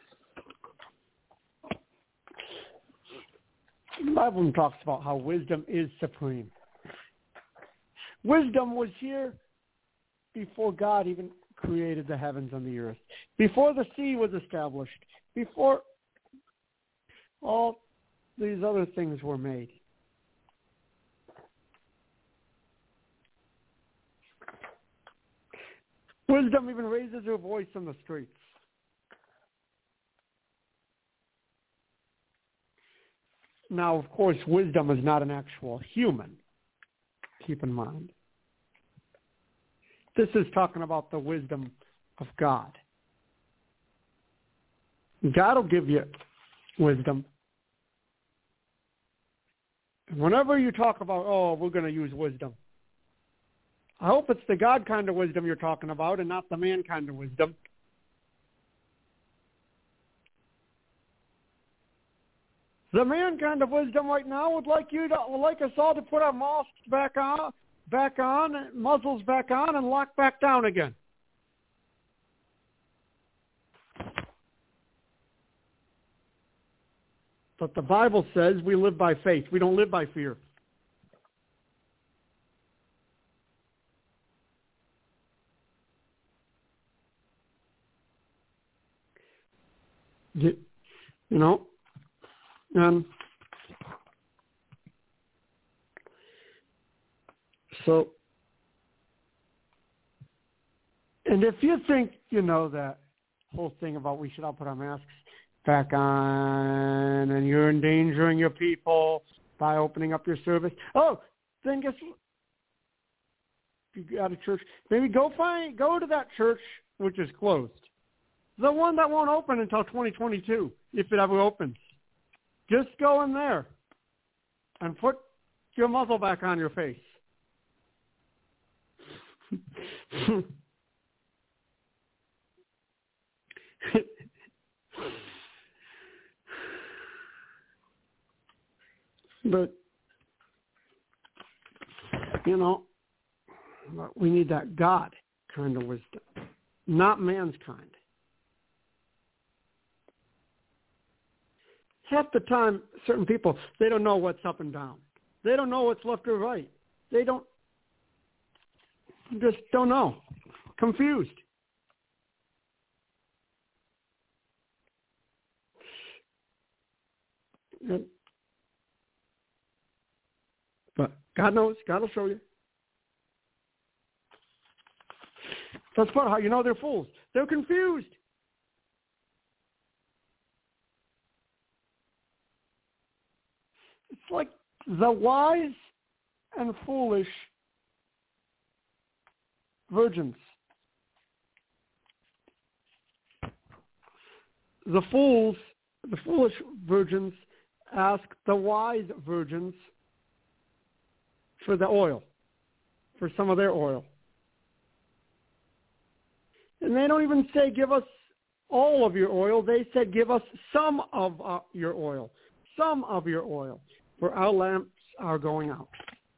the Bible talks about how wisdom is supreme. Wisdom was here before God even created the heavens and the earth, before the sea was established, before all these other things were made. Wisdom even raises her voice in the streets. Now, of course, wisdom is not an actual human. Keep in mind. This is talking about the wisdom of God. God will give you wisdom. Whenever you talk about, we're going to use wisdom, I hope it's the God kind of wisdom you're talking about and not the man kind of wisdom. The man kind of wisdom right now would like us all to put our masks back on, muzzles back on, and lock back down again. But the Bible says we live by faith. We don't live by fear. You know, so, and if you think, that whole thing about we should all put our masks back on and you're endangering your people by opening up your service, then guess what? If you're out of church, maybe go to that church which is closed. The one that won't open until 2022, if it ever opens. Just go in there and put your muzzle back on your face. But, we need that God kind of wisdom, not man's kind. Half the time, certain people, they don't know what's up and down. They don't know what's left or right. They just don't know. Confused. But God knows. God will show you. That's part of how you know they're fools. They're confused. It's like the wise and foolish virgins. The foolish virgins ask the wise virgins for the oil, for some of their oil. And they don't even say, give us all of your oil. They said, give us some of your oil. Some of your oil. For our lamps are going out.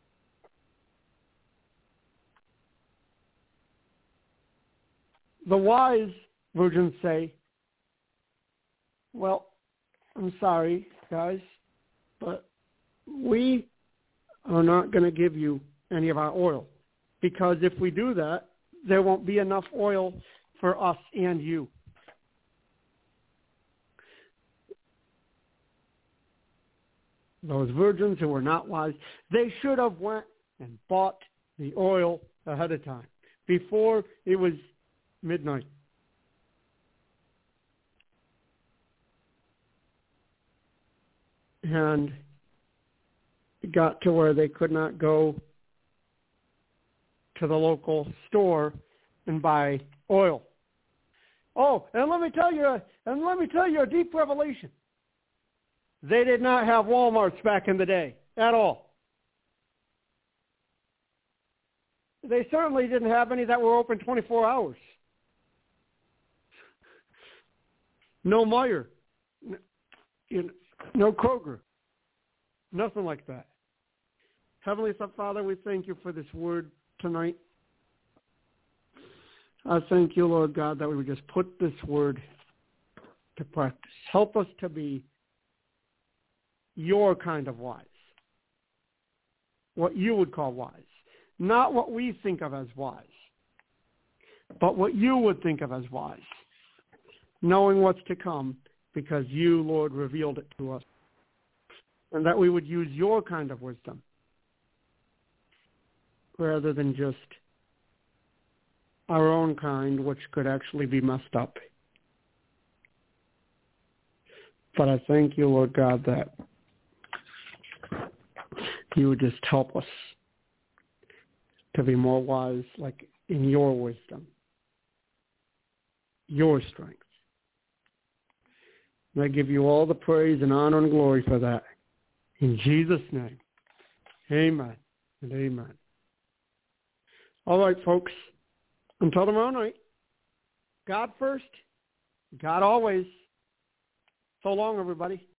The wise virgins say, well, I'm sorry, guys, but we are not going to give you any of our oil. Because if we do that, there won't be enough oil for us and you. Those virgins who were not wise, they should have went and bought the oil ahead of time, before it was midnight. And it got to where they could not go to the local store and buy oil. Oh, and let me tell you a deep revelation. They did not have Walmarts back in the day at all. They certainly didn't have any that were open 24 hours. No Meijer, no Kroger, nothing like that. Heavenly Father, we thank you for this word tonight. I thank you, Lord God, that we would just put this word to practice. Help us to be your kind of wise, what you would call wise, not what we think of as wise, but what you would think of as wise, knowing what's to come because you, Lord, revealed it to us, and that we would use your kind of wisdom rather than just our own kind, which could actually be messed up. But I thank you, Lord God, that you would just help us to be more wise, like in your wisdom, your strength. And I give you all the praise and honor and glory for that. In Jesus' name, amen and amen. All right, folks, until tomorrow night, God first, God always. So long, everybody.